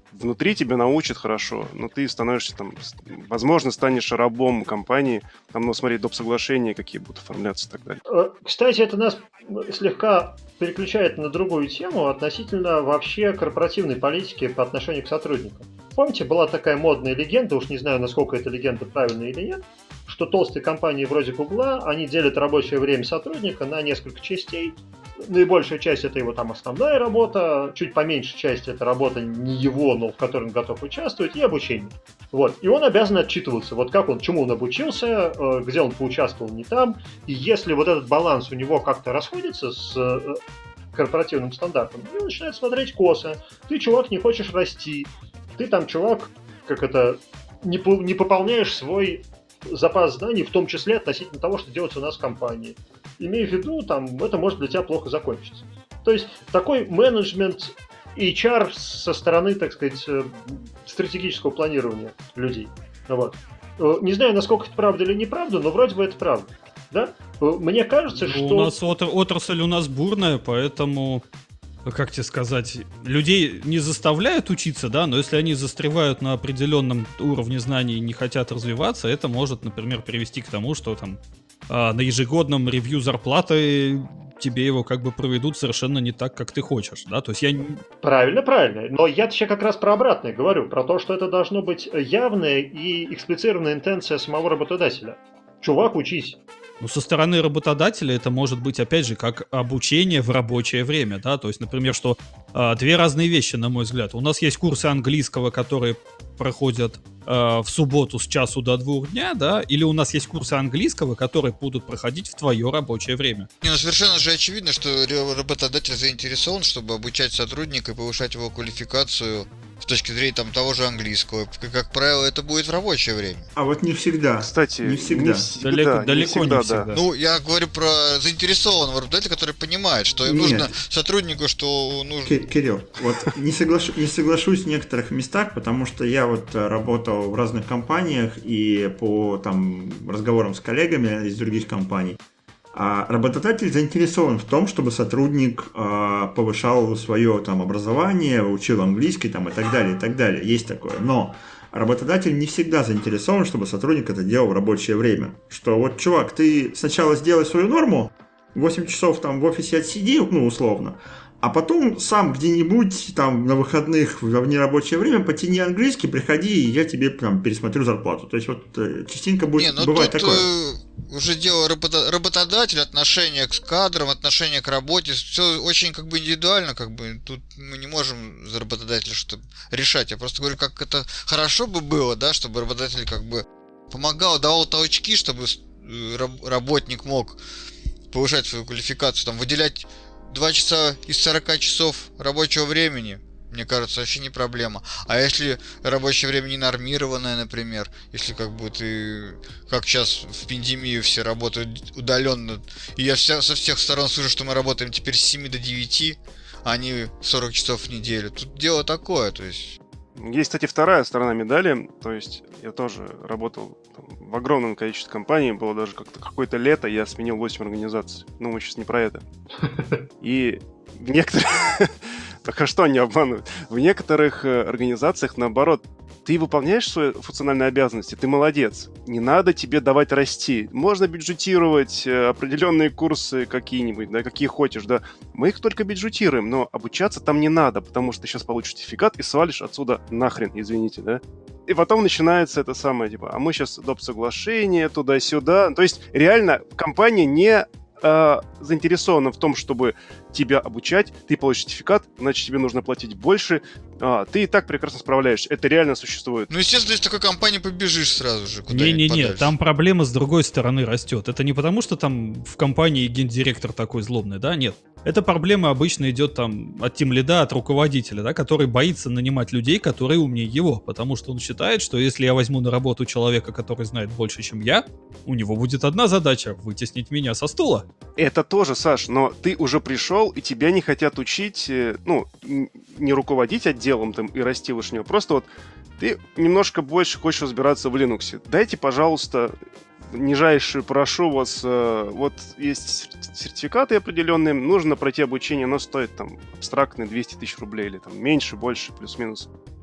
внутри тебя научат хорошо, но ты становишься там, возможно, станешь рабом компании, там, ну, смотри, доп. Соглашения, какие будут оформляться и так далее. Кстати, это нас слегка переключает на другую тему относительно вообще корпоративной политики по отношению к сотрудникам. Помните, была такая модная легенда, уж не знаю, насколько эта легенда правильная или нет, что толстые компании вроде Гугла, они делят рабочее время сотрудника на несколько частей. Наибольшая часть — это его там основная работа, чуть поменьше часть — это работа не его, но в которой он готов участвовать, и обучение. Вот. И он обязан отчитываться, вот как он, чему он обучился, где он поучаствовал не там. И если вот этот баланс у него как-то расходится с корпоративным стандартом, он начинает смотреть косо. Ты, чувак, не хочешь расти. Ты там, чувак, не пополняешь свой запас знаний, в том числе относительно того, что делается у нас в компании. Имея в виду, там, это может для тебя плохо закончиться. То есть такой менеджмент HR со стороны, так сказать, стратегического планирования людей. Вот. Не знаю, насколько это правда или неправда, но вроде бы это правда. Да? Мне кажется, что... У нас отрасль у нас бурная, поэтому... Как тебе сказать, людей не заставляют учиться, да, но если они застревают на определенном уровне знаний и не хотят развиваться, это может, например, привести к тому, что там на ежегодном ревью зарплаты тебе его как бы проведут совершенно не так, как ты хочешь, да, то есть я... Правильно, но я сейчас как раз про обратное говорю, про то, что это должно быть явная и эксплицированная интенция самого работодателя. Чувак, учись. Ну, со стороны работодателя это может быть, опять же, как обучение в рабочее время, да, то есть, например, что две разные вещи, на мой взгляд. У нас есть курсы английского, которые проходят в субботу с часу до 2 дня, да, или у нас есть курсы английского, которые будут проходить в твое рабочее время. Не, ну совершенно же очевидно, что работодатель заинтересован, чтобы обучать сотрудника и повышать его квалификацию с точки зрения там того же английского. Как правило, это будет в рабочее время. А вот не всегда. Кстати, не всегда. Далеко не всегда. Да. Ну, я говорю про заинтересованного работодателя, который понимает, что им нужно сотруднику, что нужно... Кирилл, вот не соглашусь в некоторых местах, потому что я вот работал в разных компаниях и по там разговорам с коллегами из других компаний. А работодатель заинтересован в том, чтобы сотрудник повышал свое там образование, учил английский там, и так далее, и так далее. Есть такое. Но работодатель не всегда заинтересован, чтобы сотрудник это делал в рабочее время. Что вот, чувак, ты сначала сделай свою норму, 8 часов там в офисе отсиди, ну, условно, а потом сам где-нибудь там на выходных в нерабочее время потяни английский, приходи, и я тебе прям пересмотрю зарплату. То есть вот частенько будет бывать такое. Уже дело работодателя, отношение к кадрам, отношение к работе, все очень как бы индивидуально, как бы тут мы не можем за работодателя что-то решать. Я просто говорю, как это хорошо бы было, да, чтобы работодатель как бы помогал, давал толчки, чтобы работник мог повышать свою квалификацию, там выделять 2 часа из 40 часов рабочего времени, мне кажется, вообще не проблема. А если рабочее время не нормированное, например, если как бы ты, как сейчас в пандемию все работают удаленно, и я со всех сторон слышу, что мы работаем теперь с 7 до 9, а не 40 часов в неделю. Тут дело такое, то есть... Есть, кстати, вторая сторона медали, то есть я тоже работал в огромном количестве компаний, было даже как-то какое-то лето, я сменил 8 организаций, но мы сейчас не про это. И в некоторых... Так а что они обманывают? В некоторых организациях, наоборот, ты выполняешь свои функциональные обязанности, ты молодец. Не надо тебе давать расти. Можно бюджетировать определенные курсы какие-нибудь, да, какие хочешь, да. Мы их только бюджетируем, но обучаться там не надо, потому что ты сейчас получишь сертификат и свалишь отсюда нахрен, извините, да. И потом начинается это самое, типа, а мы сейчас доп. Соглашение, туда-сюда. То есть реально компания не заинтересована в том, чтобы тебя обучать, ты получишь сертификат, значит, тебе нужно платить больше, ты и так прекрасно справляешься. Это реально существует. Ну, естественно, из такой компании побежишь сразу же Не-не-не, подальше. там проблема с другой стороны растет. Это не потому, что там в компании гендиректор такой злобный, да, нет. Эта проблема обычно идет там от тимлида, от руководителя, да, который боится нанимать людей, которые умнее его, потому что он считает, что если я возьму на работу человека, который знает больше, чем я, у него будет одна задача — вытеснить меня со стула. Это тоже, Саш, но ты уже пришел, и тебя не хотят учить, ну, не руководить отделом там и расти выше него, просто вот ты немножко больше хочешь разбираться в Linux. Дайте, пожалуйста, нижайше прошу вас, вот есть сертификаты определенные, нужно пройти обучение, оно стоит там абстрактные 200 тысяч рублей или там меньше, больше, плюс-минус.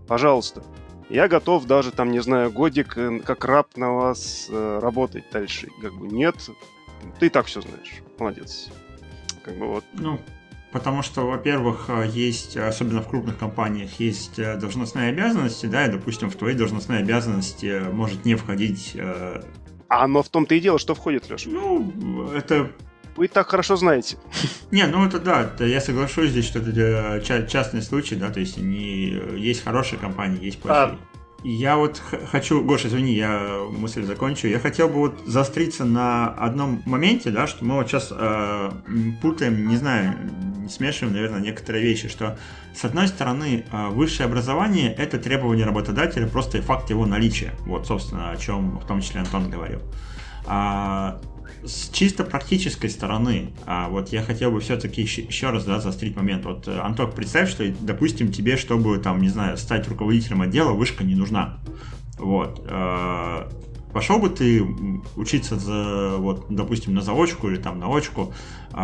пожалуйста. Я готов даже, там, не знаю, годик как раб на вас работать дальше. Как бы нет, ты и так все знаешь. Молодец. Как бы вот. Ну, потому что, во-первых, есть, особенно в крупных компаниях, есть должностные обязанности, да, и, допустим, в твои должностные обязанности может не входить... Но в том-то и дело, что входит, Леша. Ну, это... Вы так хорошо знаете. Не, ну это да, я соглашусь здесь, что это частный случай, да, то есть есть хорошие компании, есть плохие. Я вот хочу, Гоша, извини, я мысль закончу. Я хотел бы вот заостриться на одном моменте, да, что мы вот сейчас путаем, не знаю, смешиваем, наверное, некоторые вещи, что с одной стороны высшее образование – это требование работодателя, просто факт его наличия. Вот, собственно, о чем в том числе Антон говорил. С чисто практической стороны, вот я хотел бы все-таки еще раз, да, заострить момент. Вот, Антон, представь, что, допустим, тебе, чтобы, там, не знаю, стать руководителем отдела, вышка не нужна. Вот. Пошел бы ты учиться, вот, допустим, на заочку или там на очку,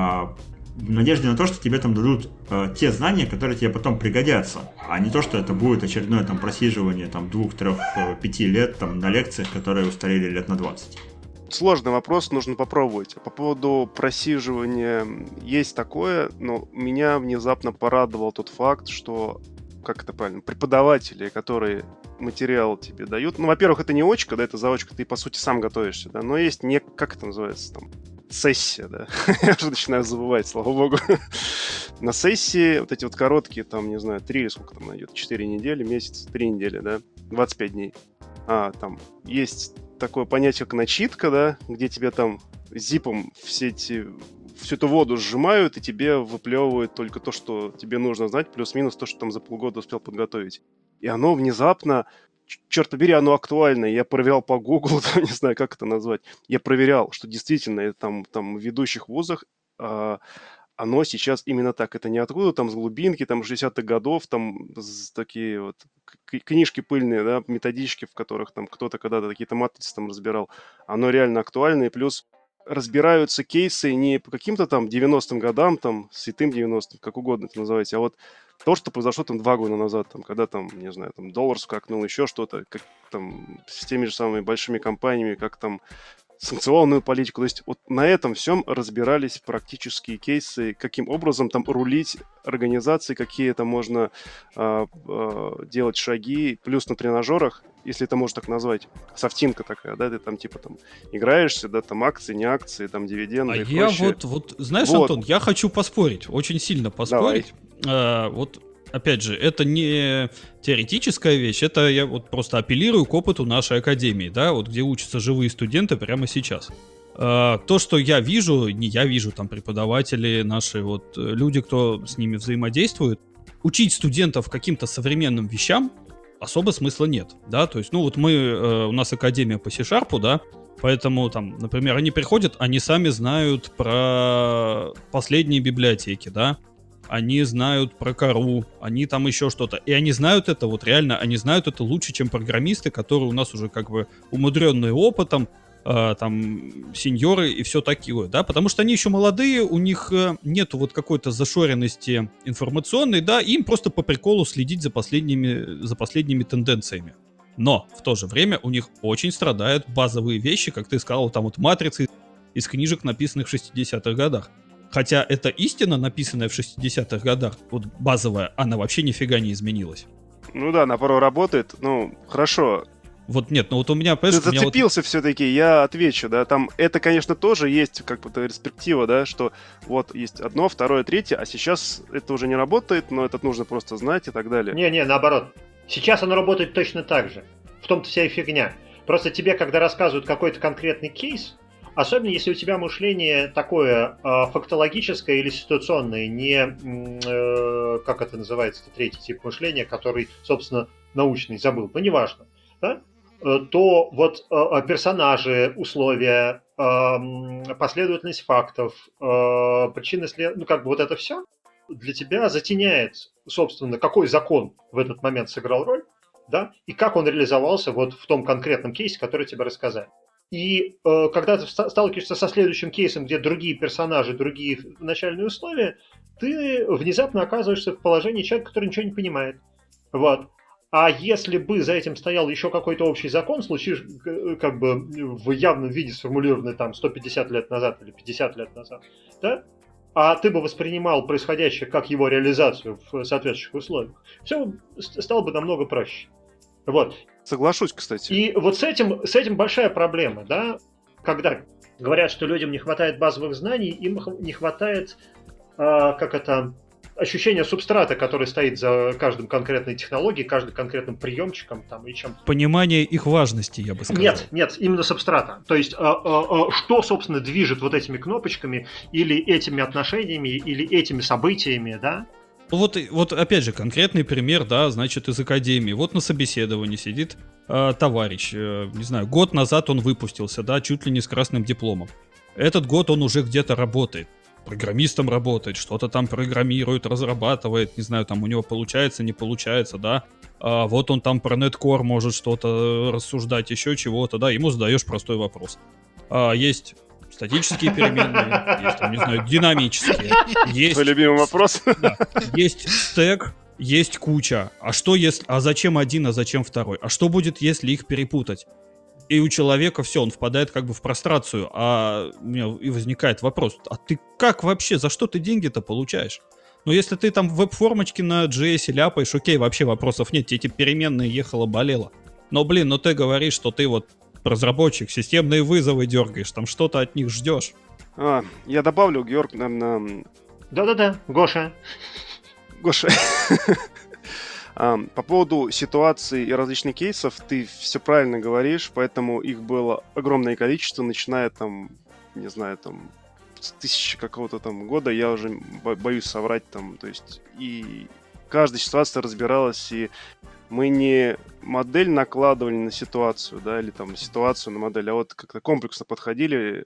в надежде на то, что тебе там дадут те знания, которые тебе потом пригодятся, а не то, что это будет очередное там просиживание там 2, 3, 5 лет там на лекциях, которые устарели лет на 20. Сложный вопрос, нужно попробовать. По поводу просиживания есть такое, но меня внезапно порадовал тот факт, что, как это правильно, преподаватели, которые материал тебе дают, ну, во-первых, это не очка, да, это заочка, ты, по сути, сам готовишься, да, но есть как это называется, там, сессия, да, я уже начинаю забывать, слава богу. На сессии вот эти вот короткие, там, не знаю, 3 или сколько там найдет, 4 недели, месяц, 3 недели, да, 25 дней. Там есть такое понятие, как начитка, да, где тебе там зипом всю эту воду сжимают, и тебе выплевывают только то, что тебе нужно знать, плюс-минус то, что там за полгода успел подготовить. И оно внезапно, черт побери, оно актуально. Я проверял по Google, там, не знаю, как это назвать. Я проверял, что действительно это там в ведущих вузах оно сейчас именно так. Это не откуда, там, с глубинки, там, 60-х годов, там, такие вот книжки пыльные, да, методички, в которых там кто-то когда-то какие-то матрицы там разбирал. Оно реально актуально, и плюс разбираются кейсы не по каким-то там 90-м годам, там, святым 90-м, как угодно это называйте, а вот то, что произошло там 2 года назад, там, когда там, не знаю, там, доллар скакнул, еще что-то, как там, с теми же самыми большими компаниями, как там санкционную политику. То есть вот на этом всем разбирались практические кейсы, каким образом там рулить организацией, какие это можно делать шаги, плюс на тренажерах, если это можно так назвать, софтинка такая, да, ты там типа там играешься, да, там акции, не акции, там дивиденды и я прочее. вот, знаешь, вот. Антон, я хочу поспорить, очень сильно поспорить. Вот опять же, это не теоретическая вещь, это я вот просто апеллирую к опыту нашей академии, да, вот где учатся живые студенты прямо сейчас. То, что я вижу, не я вижу, там преподаватели наши, вот люди, кто с ними взаимодействует, учить студентов каким-то современным вещам особо смысла нет, да, то есть, ну вот у нас академия по C-Sharp, да, поэтому там, например, они приходят, они сами знают про последние библиотеки, да, они знают про кору, они там еще что-то. И они знают это, вот реально, они знают это лучше, чем программисты, которые у нас уже как бы умудренные опытом, там, сеньоры и все такое, да, потому что они еще молодые, у них нету вот какой-то зашоренности информационной, да, им просто по приколу следить за последними тенденциями. Но в то же время у них очень страдают базовые вещи, как ты сказал, там вот матрицы из книжек, написанных в 60-х годах. Хотя эта истина, написанная в 60-х годах, вот базовая, она вообще нифига не изменилась. Ну да, она порой работает, ну, хорошо. Вот нет, ну вот у меня... Ты зацепился все-таки, я отвечу, да, там это, конечно, тоже есть как бы перспектива, да, что вот есть одно, второе, третье, а сейчас это уже не работает, но это нужно просто знать и так далее. Не, наоборот. Сейчас оно работает точно так же. В том-то вся и фигня. Просто тебе, когда рассказывают какой-то конкретный кейс, особенно если у тебя мышление такое фактологическое или ситуационное, не, как это называется, третий тип мышления, который, собственно, научный, забыл, но неважно, да? То вот персонажи, условия, последовательность фактов, причины, ну как бы вот это все для тебя затеняет, собственно, какой закон в этот момент сыграл роль, да, и как он реализовался вот в том конкретном кейсе, который тебе рассказали. И когда ты сталкиваешься со следующим кейсом, где другие персонажи, другие начальные условия, ты внезапно оказываешься в положении человека, который ничего не понимает. Вот. А если бы за этим стоял еще какой-то общий закон, случись как бы в явном виде сформулированный там 150 лет назад или 50 лет назад, да, а ты бы воспринимал происходящее как его реализацию в соответствующих условиях, все стало бы намного проще. Вот. Соглашусь, кстати. И вот с этим большая проблема, да, когда говорят, что людям не хватает базовых знаний, им не хватает, ощущение субстрата, который стоит за каждым конкретной технологией, каждым конкретным приемчиком там, и чем-то. Понимание их важности, я бы сказал. Нет, именно субстрата. То есть, что, собственно, движет вот этими кнопочками, или этими отношениями, или этими событиями, да? Вот опять же, конкретный пример, да, значит, из академии. Вот на собеседовании сидит товарищ, не знаю, год назад он выпустился, да, чуть ли не с красным дипломом. Этот год он уже где-то работает. Программистом работает, что-то там программирует, разрабатывает, не знаю, там у него получается, не получается, да. Вот он там про Netcore может что-то рассуждать, еще чего-то, да, ему задаешь простой вопрос. Есть статические переменные, есть, там, не знаю, динамические. Есть, твой любимый вопрос. Да, есть стек, есть куча. А зачем один, а зачем второй? А что будет, если их перепутать? И у человека все, он впадает как бы в прострацию, а у меня и возникает вопрос, а ты как вообще, за что ты деньги-то получаешь? Ну, если ты там веб-формочки на JS ляпаешь, окей, вообще вопросов нет, тебе эти переменные ехало-болело. Но, блин, ты говоришь, что ты вот разработчик, системные вызовы дергаешь, там что-то от них ждешь. Я добавлю, Георг, наверное... Да-да-да, Гоша. По поводу ситуации и различных кейсов, ты все правильно говоришь, поэтому их было огромное количество, начиная там, не знаю, там, с 1000 какого-то там года, я уже боюсь соврать там, то есть, и каждая ситуация разбиралась, и мы не модель накладывали на ситуацию, да, или там ситуацию на модель, а вот как-то комплексно подходили,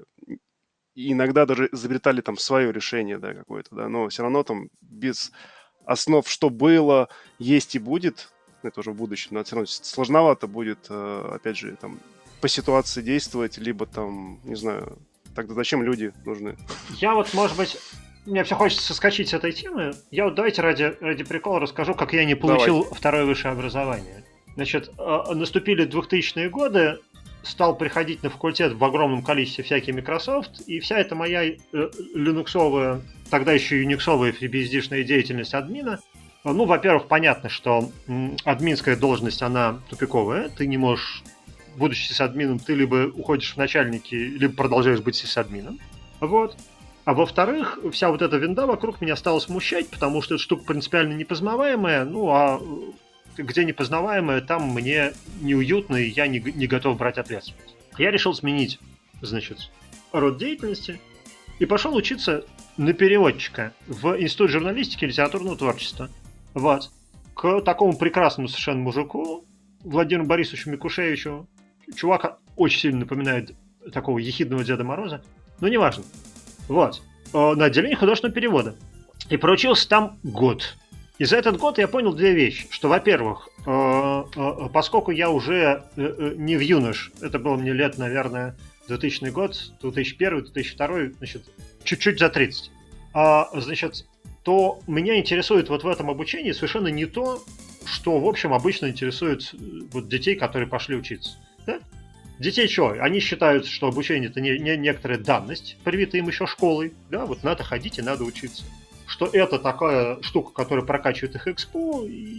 и иногда даже изобретали там свое решение, да, какое-то, да, но все равно там без основ, что было, есть и будет, это уже в будущем, но все равно сложновато будет, опять же, там, по ситуации действовать, либо там, не знаю, тогда зачем люди нужны? Я вот, может быть, мне все хочется соскочить с этой темы, я вот давайте ради прикола расскажу, как я не получил второе высшее образование. Значит, наступили 2000-е годы, стал приходить на факультет в огромном количестве всякий Microsoft, и вся эта моя линуксовая, тогда еще юниксовая FreeBSD-шная деятельность админа, ну, во-первых, понятно, что админская должность, она тупиковая, ты не можешь, будучи сисадмином, ты либо уходишь в начальники, либо продолжаешь быть сисадмином, вот. А во-вторых, вся вот эта винда вокруг меня стала смущать, потому что эта штука принципиально непознаваемая, ну, а где непознаваемое, там мне неуютно, и я не готов брать ответственность. Я решил сменить, значит, род деятельности и пошел учиться на переводчика в Институт журналистики и литературного творчества. Вот. К такому прекрасному совершенно мужику, Владимиру Борисовичу Микушевичу. Чувак очень сильно напоминает такого ехидного Деда Мороза, но неважно. Вот. На отделении художественного перевода. И проучился там год. И за этот год я понял две вещи. Что, во-первых, поскольку я уже не в юнош, это было мне лет, наверное, 2000 год, 2001, 2002, значит, чуть-чуть за 30, значит, то меня интересует вот в этом обучении совершенно не то, что, в общем, обычно интересует вот детей, которые пошли учиться. Да? Детей что? Они считают, что обучение – это не некоторая данность, привитая им еще школой. Да, вот надо ходить и надо учиться. Что это такая штука, которая прокачивает их экспо,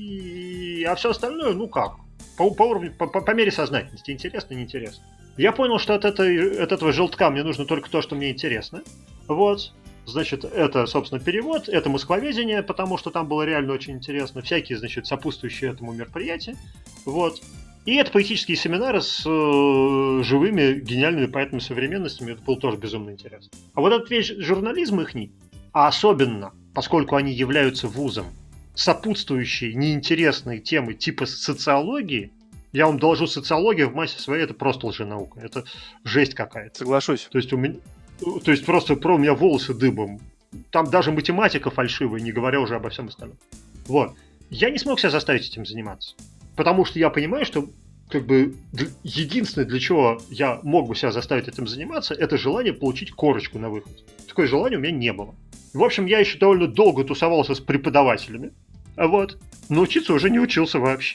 а все остальное, ну как, по уровню, по мере сознательности, интересно, неинтересно. Я понял, что от этого желтка мне нужно только то, что мне интересно. Вот. Значит, это, собственно, перевод, это москвоведение, потому что там было реально очень интересно, всякие, значит, сопутствующие этому мероприятия. Вот. И это поэтические семинары с живыми, гениальными поэтами современностями, это было тоже безумно интересно. А вот этот весь журнализм ихний, а особенно, поскольку они являются вузом, сопутствующей неинтересной темы типа социологии, я вам доложу, социология в массе своей это просто лженаука, это жесть какая-то. Соглашусь. То есть просто у меня волосы дыбом. Там даже математика фальшивая, не говоря уже обо всем остальном. Вот. Я не смог себя заставить этим заниматься. Потому что я понимаю, что как бы единственное, для чего я мог бы себя заставить этим заниматься, это желание получить корочку на выход. Такое желание у меня не было. В общем, я еще довольно долго тусовался с преподавателями. Вот. Но учиться уже не учился вообще.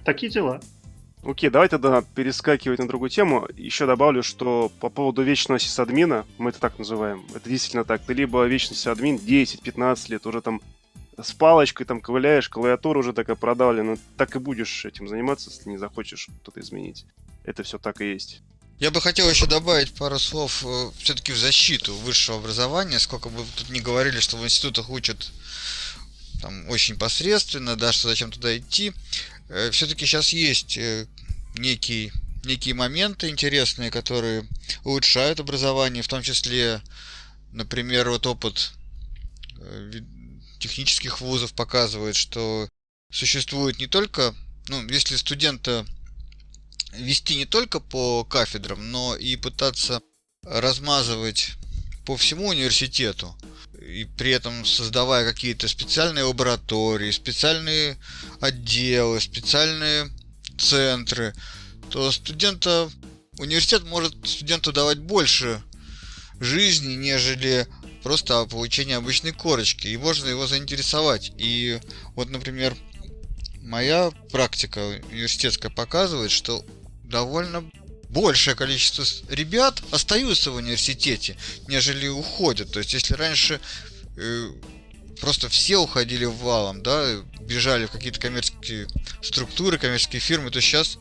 такие дела. Окей, давай тогда перескакивать на другую тему. Еще добавлю, что по поводу вечного сисадмина, мы это так называем, это действительно так. Ты либо вечный сисадмин 10-15 лет, уже там с палочкой там ковыляешь, клавиатура уже такая продавлена, так и будешь этим заниматься, если не захочешь что-то изменить. Это все так и есть. Я бы хотел еще добавить пару слов все-таки в защиту высшего образования. Сколько бы тут ни говорили, что в институтах учат там очень посредственно, да, что зачем туда идти. Все-таки сейчас есть некие моменты интересные, которые улучшают образование, в том числе, например, вот опыт технических вузов показывает, что существует не только, если студента вести не только по кафедрам, но и пытаться размазывать по всему университету, и при этом создавая какие-то специальные лаборатории, специальные отделы, специальные центры, то университет может студенту давать больше жизни, нежели просто получение обычной корочки, и можно его заинтересовать. И вот, например, моя практика университетская показывает, что довольно большее количество ребят остаются в университете, нежели уходят. То есть, если раньше просто все уходили валом, да, бежали в какие-то коммерческие структуры, коммерческие фирмы, то сейчас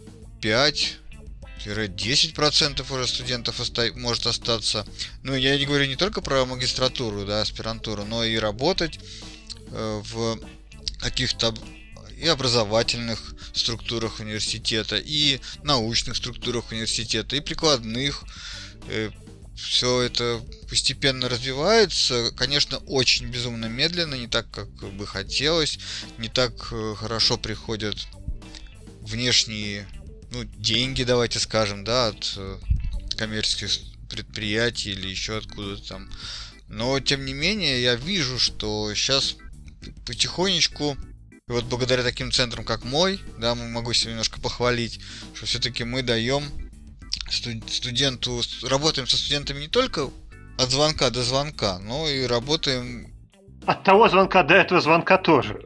5-10% уже студентов может остаться. Я не говорю не только про магистратуру, да, аспирантуру, но и работать в каких-то и образовательных структурах университета, и научных структурах университета, и прикладных. Все это постепенно развивается, конечно, очень безумно медленно, не так, как бы хотелось, не так хорошо приходят внешние, деньги, давайте скажем, да, от коммерческих предприятий или еще откуда-то там. Но, тем не менее, я вижу, что сейчас потихонечку, и вот благодаря таким центрам, как мой, да, могу себя немножко похвалить, что все-таки мы даем студенту, работаем со студентами не только от звонка до звонка, но и работаем... От того звонка до этого звонка тоже.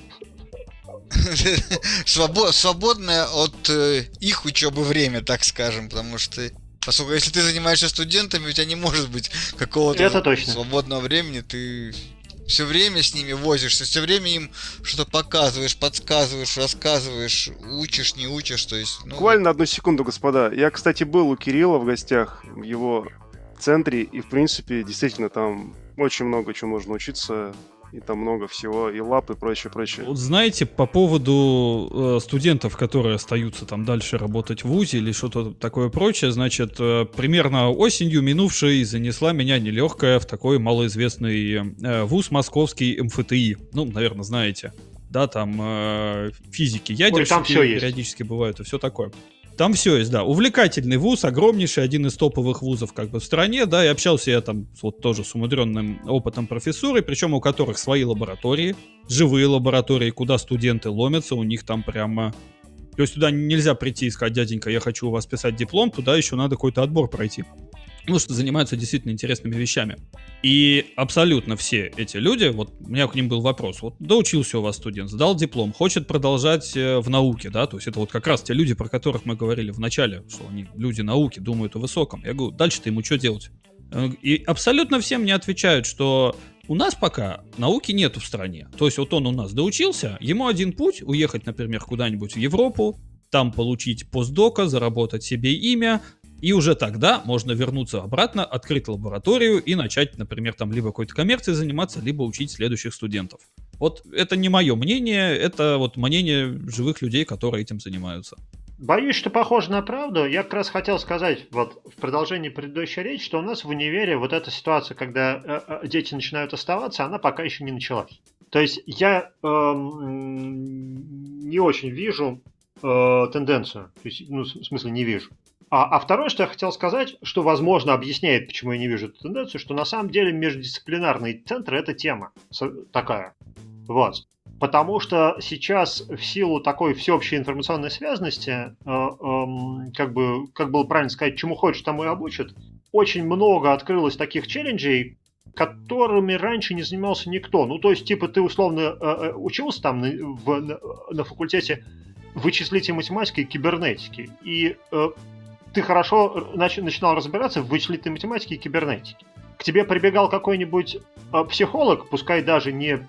Свободное от их учебы время, так скажем, потому что поскольку если ты занимаешься студентами, у тебя не может быть какого-то свободного времени, ты все время с ними возишься, все время им что-то показываешь, подсказываешь, рассказываешь, учишь, не учишь, то есть... Буквально одну секунду, господа. Я, кстати, был у Кирилла в гостях в его центре, и, в принципе, действительно, там очень много чего можно учиться, и там много всего, и лап, и прочее. Вот знаете, по поводу студентов, которые остаются там дальше работать в вузе или что-то такое прочее, значит, примерно осенью минувшей занесла меня нелегкая в такой малоизвестный вуз московский МФТИ. Наверное, знаете. Да, там физики, ядерщики периодически бывают и все такое. Там все есть, да. Увлекательный вуз, огромнейший, один из топовых вузов как бы в стране, да, и общался я там вот тоже с умудренным опытом профессуры, причем у которых свои лаборатории, живые лаборатории, куда студенты ломятся, у них там прямо... То есть туда нельзя прийти и сказать: дяденька, я хочу у вас писать диплом, туда еще надо какой-то отбор пройти. Что занимаются действительно интересными вещами. И абсолютно все эти люди, вот у меня к ним был вопрос, вот доучился у вас студент, сдал диплом, хочет продолжать в науке, да, то есть это вот как раз те люди, про которых мы говорили в начале, что они люди науки, думают о высоком. Я говорю, дальше-то ему что делать? И абсолютно все мне отвечают, что у нас пока науки нету в стране. То есть вот он у нас доучился, ему один путь, уехать, например, куда-нибудь в Европу, там получить постдока, заработать себе имя, и уже тогда можно вернуться обратно, открыть лабораторию и начать, например, там либо какой-то коммерцией заниматься, либо учить следующих студентов. Вот это не мое мнение, это вот мнение живых людей, которые этим занимаются. Боюсь, что похоже на правду. Я как раз хотел сказать, вот в продолжении предыдущей речи, что у нас в универе вот эта ситуация, когда дети начинают оставаться, она пока еще не началась. То есть я не очень вижу тенденцию. То есть, в смысле, не вижу. А второе, что я хотел сказать, что, возможно, объясняет, почему я не вижу эту тенденцию, что на самом деле междисциплинарные центры – это тема такая. Вот. Потому что сейчас в силу такой всеобщей информационной связанности, как было правильно сказать, чему хочешь, тому и обучат, очень много открылось таких челленджей, которыми раньше не занимался никто. То есть, типа, ты условно учился там на факультете вычислительной математики и кибернетики. И ты хорошо начинал разбираться в вычислительной математике и кибернетике. К тебе прибегал какой-нибудь психолог, пускай даже не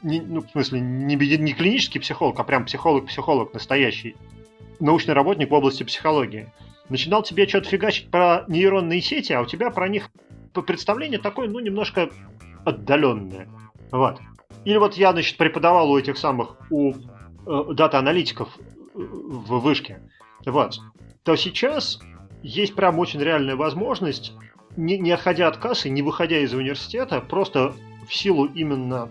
клинический психолог, а прям психолог настоящий, научный работник в области психологии. Начинал тебе что-то фигачить про нейронные сети, а у тебя про них представление такое, немножко отдаленное. Вот. Или вот я, преподавал у этих самых, у дата-аналитиков в вышке. Вот. То сейчас есть прям очень реальная возможность, не отходя от кассы, не выходя из университета, просто в силу именно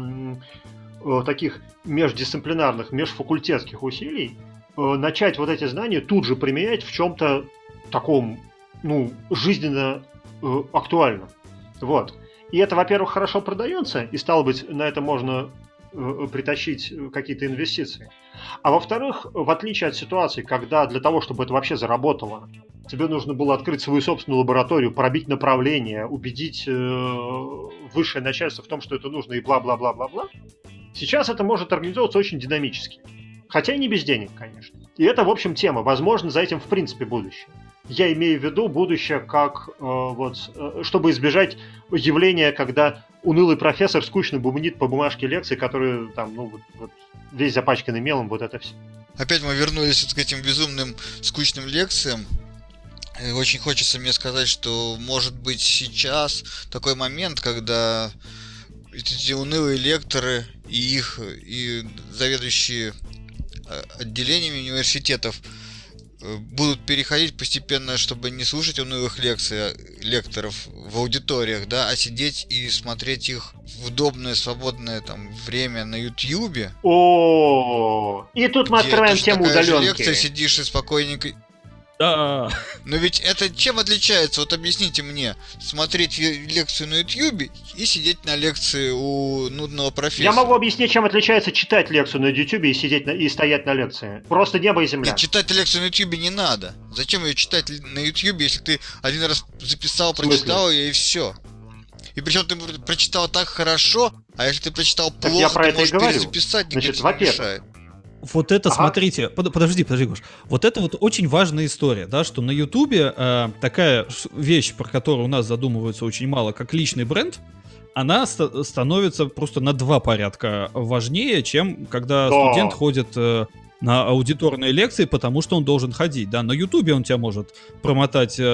таких междисциплинарных, межфакультетских усилий, начать вот эти знания тут же применять в чем-то таком, жизненно актуальном. Вот. И это, во-первых, хорошо продается, и, стало быть, на это можно притащить какие-то инвестиции. А во-вторых, в отличие от ситуации, когда для того, чтобы это вообще заработало, тебе нужно было открыть свою собственную лабораторию, пробить направление, убедить высшее начальство в том, что это нужно, и бла-бла-бла-бла-бла, сейчас это может организовываться очень динамически. Хотя и не без денег, конечно. И это, в общем, тема. Возможно, за этим, в принципе, будущее. Я имею в виду будущее как, чтобы избежать явления, когда унылый профессор скучно бубнит по бумажке лекции, которые там, весь запачканный мелом, вот это все. Опять мы вернулись к этим безумным скучным лекциям. И очень хочется мне сказать, что может быть сейчас такой момент, когда эти унылые лекторы и заведующие отделениями университетов будут переходить постепенно, чтобы не слушать унылых лекторов в аудиториях, да, а сидеть и смотреть их в удобное, свободное время на Ютьюбе. И тут мы открываем тему удаленки. Лекция, сидишь и спокойненько. Да. Но ведь это чем отличается? Вот объясните мне. Смотреть лекцию на Ютьюбе и сидеть на лекции у нудного профессора. Я могу объяснить, чем отличается читать лекцию на Ютьюбе и стоять на лекции. Просто небо и земля. Нет, читать лекцию на Ютьюбе не надо. Зачем ее читать на Ютьюбе, если ты один раз записал, прочитал ее и все? И причем ты прочитал так хорошо, а если ты прочитал плохо, ты можешь перезаписать, никто тебе не мешает. Вот это, смотрите, подожди, Гош. Вот это вот очень важная история, да, что на Ютубе такая вещь, про которую у нас задумывается очень мало, как личный бренд, она становится просто на 2 порядка важнее, чем когда студент ходит на аудиторные лекции, потому что он должен ходить, да, на Ютубе он тебя может промотать с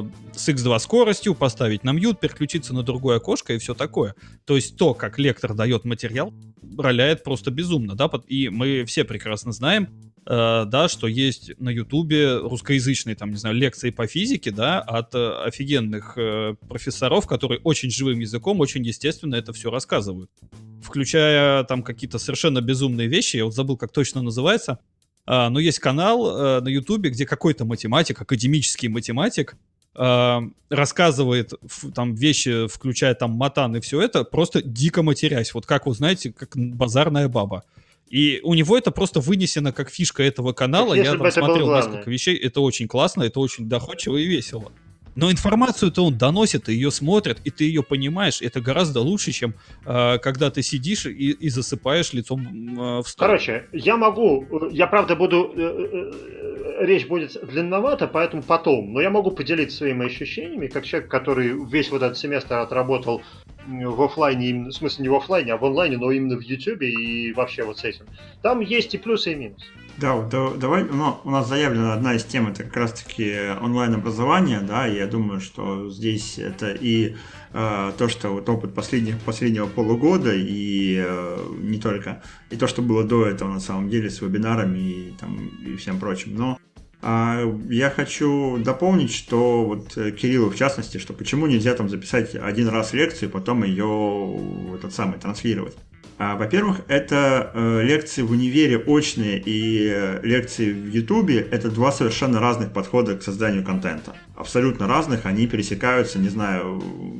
X2 скоростью, поставить на мьют, переключиться на другое окошко и все такое. То есть то, как лектор дает материал, роляет просто безумно, да, и мы все прекрасно знаем, да, что есть на Ютубе русскоязычные, лекции по физике, да, от офигенных профессоров, которые очень живым языком, очень естественно это все рассказывают. Включая какие-то совершенно безумные вещи, я вот забыл, как точно называется, но есть канал на Ютубе, где какой-то математик, академический математик, рассказывает вещи, включая матан и все это, просто дико матерясь, вот как, вы знаете, как базарная баба. И у него это просто вынесено как фишка этого канала. Я смотрел несколько вещей, это очень классно, это очень доходчиво и весело. Но информацию-то он доносит, и ее смотрят, и ты ее понимаешь. Это гораздо лучше, чем когда ты сидишь и засыпаешь лицом в стол. Короче, я правда буду, речь будет длинновата, поэтому потом, но я могу поделиться своими ощущениями, как человек, который весь вот этот семестр отработал в офлайне, в смысле не в офлайне, а в онлайне, но именно в Ютубе и вообще вот с этим. Там есть и плюсы, и минусы. Да, давай, у нас заявлена одна из тем, это как раз-таки онлайн-образование, да, и я думаю, что здесь это и то, что вот опыт последнего полугода, и не только, и то, что было до этого на самом деле с вебинарами и всем прочим, но я хочу дополнить, что вот Кириллу в частности, что почему нельзя записать один раз лекцию и потом ее транслировать. Во-первых, это лекции в универе очные и лекции в Ютубе – это 2 совершенно разных подхода к созданию контента. Абсолютно разных, они пересекаются, не знаю,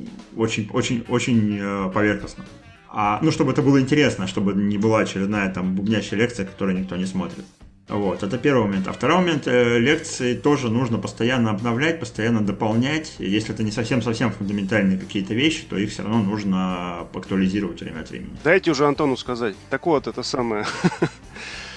очень поверхностно. Чтобы это было интересно, чтобы не была очередная бубнящая лекция, которую никто не смотрит. Вот, это первый момент. А второй момент, лекции тоже нужно постоянно обновлять, постоянно дополнять. Если это не совсем фундаментальные какие-то вещи, то их все равно нужно актуализировать время от времени. Дайте уже Антону сказать. Так вот, это самое...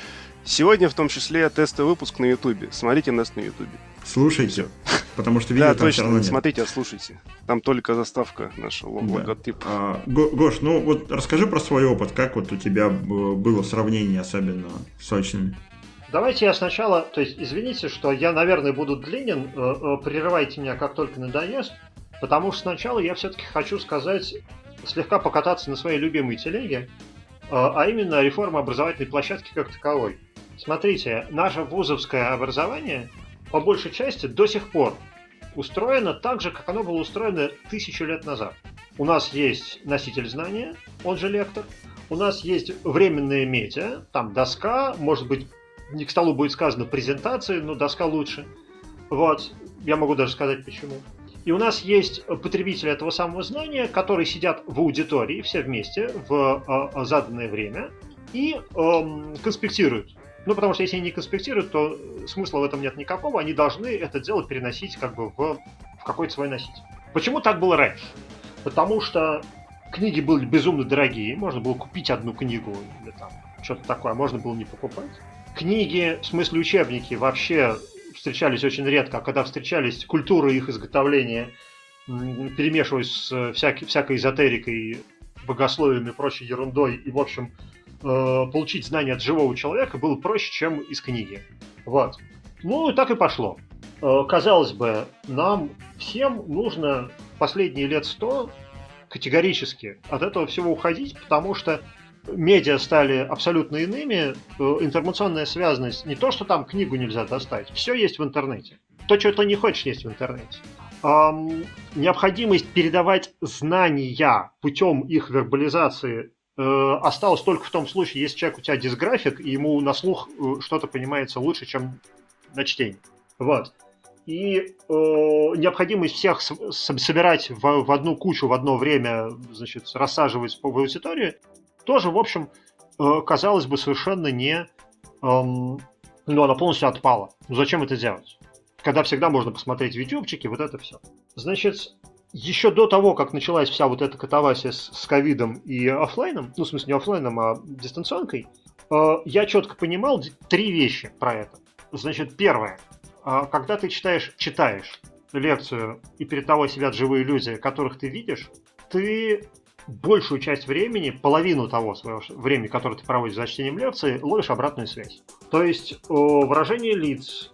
Сегодня в том числе тестовый выпуск на Ютубе. Смотрите нас на Ютубе. Слушайте, потому что видео Да, там все равно точно, нет. смотрите, слушайте. Там только заставка нашего Да. логотипа. Гош, ну вот расскажи про свой опыт, как вот у тебя было сравнение, особенно с очными. Давайте я сначала, то есть извините, что я, наверное, буду длинен, прерывайте меня, как только надоест, потому что сначала я все-таки хочу сказать, слегка покататься на своей любимой телеге, а именно реформа образовательной площадки как таковой. Смотрите, наше вузовское образование по большей части до сих пор устроено так же, как оно было устроено 1000 лет назад. У нас есть носитель знания, он же лектор, у нас есть временные медиа, там доска, может быть, не к столу будет сказано презентации, но доска лучше. Вот, я могу даже сказать почему. И у нас есть потребители этого самого знания, которые сидят в аудитории все вместе в заданное время и конспектируют. Ну, потому что если они не конспектируют, то смысла в этом нет никакого. Они должны это дело переносить как бы в какой-то свой носитель. Почему так было раньше? Потому что книги были безумно дорогие. Можно было купить одну книгу или там что-то такое, можно было не покупать. Книги, в смысле учебники, вообще встречались очень редко. А когда встречались, культура их изготовления перемешивалась с всякой эзотерикой, богословием и прочей ерундой. И, в общем, получить знания от живого человека было проще, чем из книги. Вот. Ну, и так и пошло. Казалось бы, нам всем нужно последние лет 100 категорически от этого всего уходить, потому что медиа стали абсолютно иными, информационная связанность, не то, что там книгу нельзя достать, все есть в интернете. То, чего ты не хочешь, есть в интернете. Необходимость передавать знания путем их вербализации осталось только в том случае, если человек у тебя дисграфик, и ему на слух что-то понимается лучше, чем на чтение. Вот. И необходимость всех собирать в одну кучу в одно время, значит, рассаживать в аудиторию, тоже, в общем, казалось бы, совершенно не... ну, она полностью отпала. Ну, зачем это делать? Когда всегда можно посмотреть ютубчики, вот это все. Значит, еще до того, как началась вся вот эта катавасия с ковидом и офлайном, ну, в смысле, не офлайном, а дистанционкой, я четко понимал 3 вещи про это. Значит, первое. Когда ты читаешь лекцию, и перед тобой сидят живые люди, которых ты видишь, ты большую часть времени, половину того своего времени, которое ты проводишь за чтением лекции, ловишь обратную связь. То есть выражение лиц,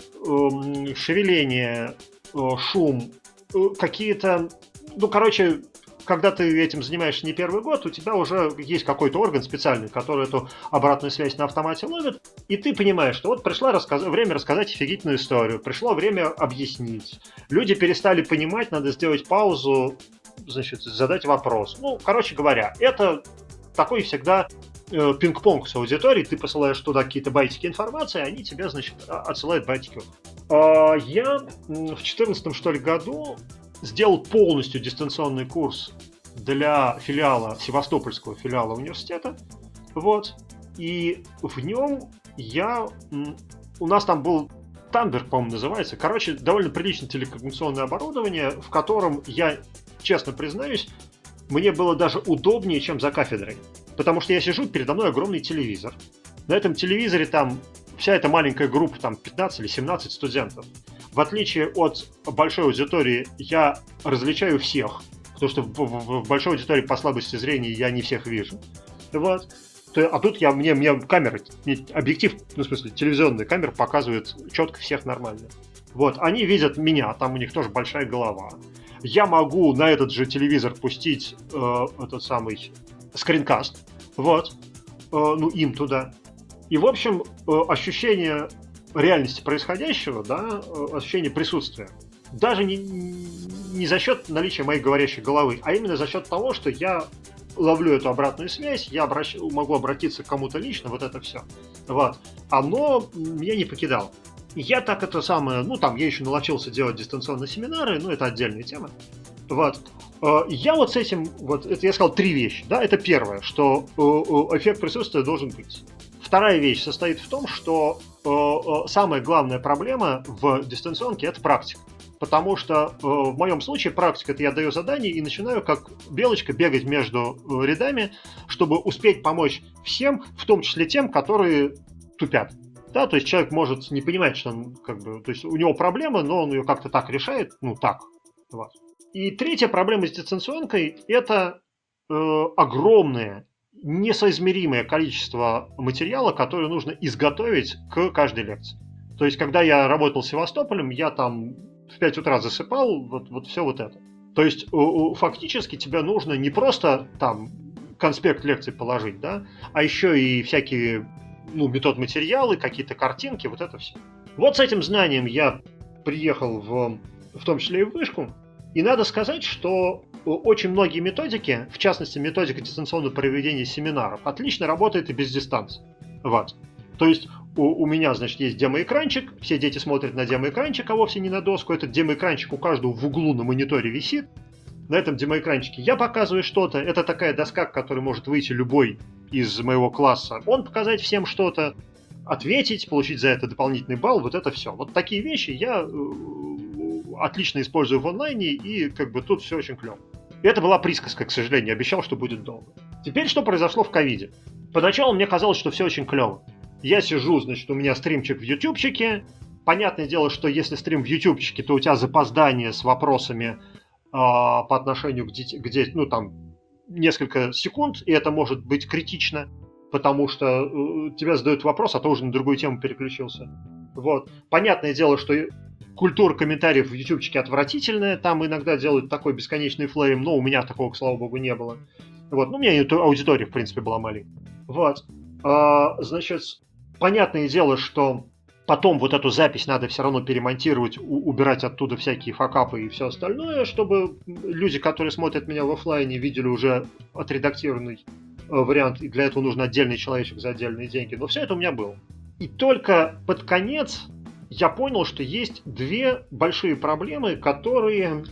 шевеление, шум, какие-то... Ну, короче, когда ты этим занимаешься не первый год, у тебя уже есть какой-то орган специальный, который эту обратную связь на автомате ловит, и ты понимаешь, что вот пришло время рассказать офигительную историю, пришло время объяснить. Люди перестали понимать, надо сделать паузу, значит, задать вопрос. Ну, короче говоря, это такой всегда пинг-понг с аудиторией, ты посылаешь туда какие-то байтики информации, они тебе, значит, отсылают байтики. Я в 2014, что ли, году сделал полностью дистанционный курс для филиала, севастопольского филиала университета. Вот. И в нем у нас там был Тандер, по-моему, называется. Короче, довольно приличное телекоммуникационное оборудование, в котором, я честно признаюсь, мне было даже удобнее, чем за кафедрой. Потому что я сижу, передо мной огромный телевизор. На этом телевизоре там вся эта маленькая группа, там 15 или 17 студентов. В отличие от большой аудитории, я различаю всех, потому что в большой аудитории по слабости зрения я не всех вижу. Вот. А тут мне камера, объектив, ну, в смысле, телевизионная камера показывает четко всех нормально. Вот, они видят меня, там у них тоже большая голова. Я могу на этот же телевизор пустить этот самый скринкаст, вот, ну, им туда. И, в общем, ощущение реальности происходящего, да, ощущение присутствия, даже не за счет наличия моей говорящей головы, а именно за счет того, что я ловлю эту обратную связь, я могу обратиться к кому-то лично, вот это все. Вот. Оно меня не покидало. И я так это самое, ну, там, я еще наловчился делать дистанционные семинары, ну, это отдельная тема. Вот. Я вот с этим, вот, это я сказал 3 вещи, да, это первое, что эффект присутствия должен быть. Вторая вещь состоит в том, что самая главная проблема в дистанционке – это практика. Потому что в моем случае практика – это я даю задание и начинаю как белочка бегать между рядами, чтобы успеть помочь всем, в том числе тем, которые тупят. Да, то есть человек может не понимать, что он то есть у него проблема, но он ее как-то так решает, так. Вот. И третья проблема с дистанционкой – это огромное, несоизмеримое количество материала, которое нужно изготовить к каждой лекции. То есть, когда я работал с Севастополем, я там в 5 утра засыпал, вот все вот это. То есть, фактически тебе нужно не просто там конспект лекций положить, да, а еще и всякие метод-материалы, какие-то картинки, вот это все. Вот с этим знанием я приехал в том числе и в вышку, и надо сказать, что очень многие методики, в частности методика дистанционного проведения семинаров, отлично работает и без дистанции. Вот. То есть у меня, значит, есть демоэкранчик, все дети смотрят на демоэкранчик, а вовсе не на доску. Этот демоэкранчик у каждого в углу на мониторе висит. На этом демоэкранчике я показываю что-то. Это такая доска, к которой может выйти любой из моего класса. Он показать всем что-то, ответить, получить за это дополнительный балл, вот это все. Вот такие вещи я отлично использую в онлайне, и тут все очень клево. И это была присказка, к сожалению, обещал, что будет долго. Теперь что произошло в ковиде? Поначалу мне казалось, что все очень клево. Я сижу, значит, у меня стримчик в ютубчике. Понятное дело, что если стрим в ютубчике, то у тебя запоздание с вопросами по отношению к детям, там несколько секунд, и это может быть критично, потому что тебе задают вопрос, а ты уже на другую тему переключился. Вот. Понятное дело, что культура комментариев в ютубчике отвратительная, там иногда делают такой бесконечный флейм, но у меня такого, слава богу, не было. Вот. У меня аудитория, в принципе, была маленькая. Вот. Значит, понятное дело, что потом вот эту запись надо все равно перемонтировать, убирать оттуда всякие факапы и все остальное, чтобы люди, которые смотрят меня в офлайне, видели уже отредактированный вариант, и для этого нужен отдельный человечек за отдельные деньги. Но все это у меня было. И только под конец я понял, что есть две большие проблемы, которые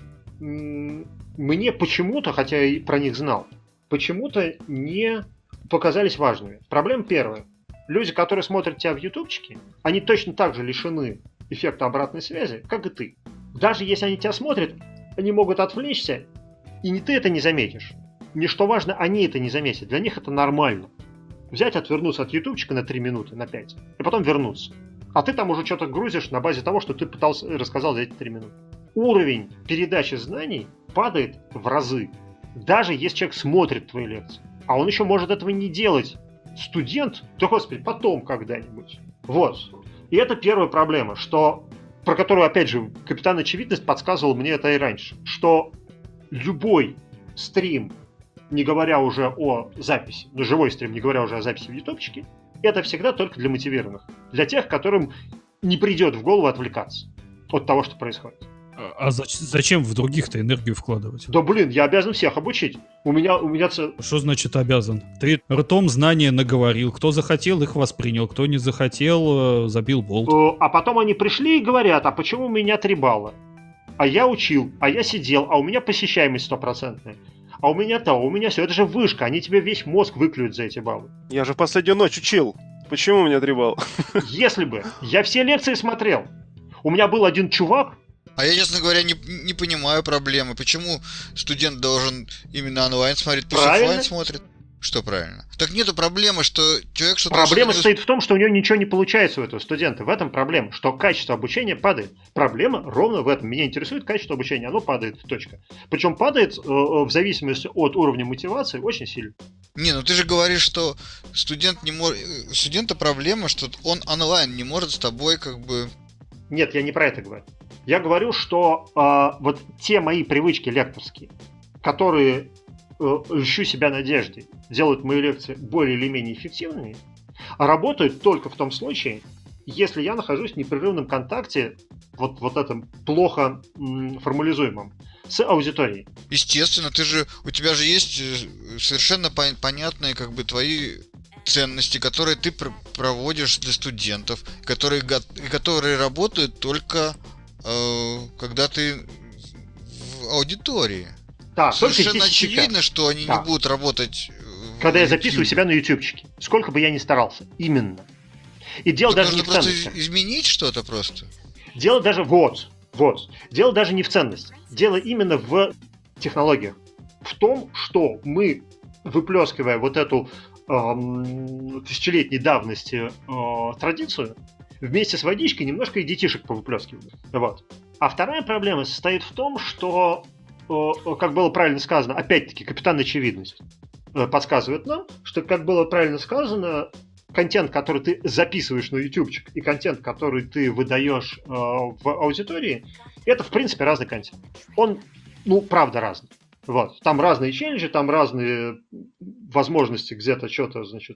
мне почему-то, хотя я и про них знал, почему-то не показались важными. Проблема первая. Люди, которые смотрят тебя в ютубчике, они точно так же лишены эффекта обратной связи, как и ты. Даже если они тебя смотрят, они могут отвлечься, и ни ты это не заметишь. Ни что важно, они это не заметят. Для них это нормально. Взять, отвернуться от ютубчика на 3 минуты, на 5, и потом вернуться. А ты там уже что-то грузишь на базе того, что ты рассказал за эти 3 минуты. Уровень передачи знаний падает в разы. Даже если человек смотрит твои лекции. А он еще может этого не делать. Студент, да господи, потом когда-нибудь. Вот. И это первая проблема, про которую, опять же, капитан Очевидность подсказывал мне это и раньше, что любой стрим, не говоря уже о записи, живой стрим, не говоря уже о записи в ютубчике, это всегда только для мотивированных. Для тех, которым не придет в голову отвлекаться от того, что происходит. А зачем в других-то энергию вкладывать? Да блин, я обязан всех обучить. У меня Что значит обязан? Ты ртом знания наговорил. Кто захотел, их воспринял. Кто не захотел, забил болт. А потом они пришли и говорят, а почему у меня 3 балла? А я учил, а я сидел, а у меня посещаемость 100%. А у меня все. Это же вышка, они тебе весь мозг выклюют за эти баллы. Я же в последнюю ночь учил. Почему у меня 3 балла? Если бы. Я все лекции смотрел. У меня был один чувак. А я, честно говоря, не понимаю проблемы. Почему студент должен именно онлайн смотреть, пусть офлайн смотрит? Что правильно? Так нету проблемы, что человек что-то... Проблема состоит в том, что у него ничего не получается у этого студента. В этом проблема, что качество обучения падает. Проблема ровно в этом. Меня интересует качество обучения, оно падает, точка. Причем падает в зависимости от уровня мотивации очень сильно. Не, ну ты же говоришь, что студент не может... Студента проблема, что он онлайн не может с тобой Нет, я не про это говорю. Я говорю, что вот те мои привычки лекторские, которые льщу себя надеждой, делают мои лекции более или менее эффективными, работают только в том случае, если я нахожусь в непрерывном контакте, вот этом плохо формализуемом, с аудиторией. Естественно, у тебя же есть совершенно понятные твои ценности, которые ты проводишь для студентов, которые работают только когда ты в аудитории. Да, совершенно очевидно, что они не будут работать. Когда я записываю себя на ютубчике, сколько бы я ни старался, именно. И дело даже не в ценности. Просто изменить что-то просто. Дело даже Дело даже не в ценности. Дело именно в технологиях. В том, что мы, выплескивая вот эту тысячелетней давности традицию, вместе с водичкой немножко и детишек повыплескивают. Вот. А вторая проблема состоит в том, что, как было правильно сказано, опять-таки, капитан очевидность подсказывает нам, что, как было правильно сказано, контент, который ты записываешь на ютубчик, и контент, который ты выдаешь в аудитории, это, в принципе, разный контент. Он, правда, разный. Вот. Там разные челленджи, там разные возможности где-то что-то, значит,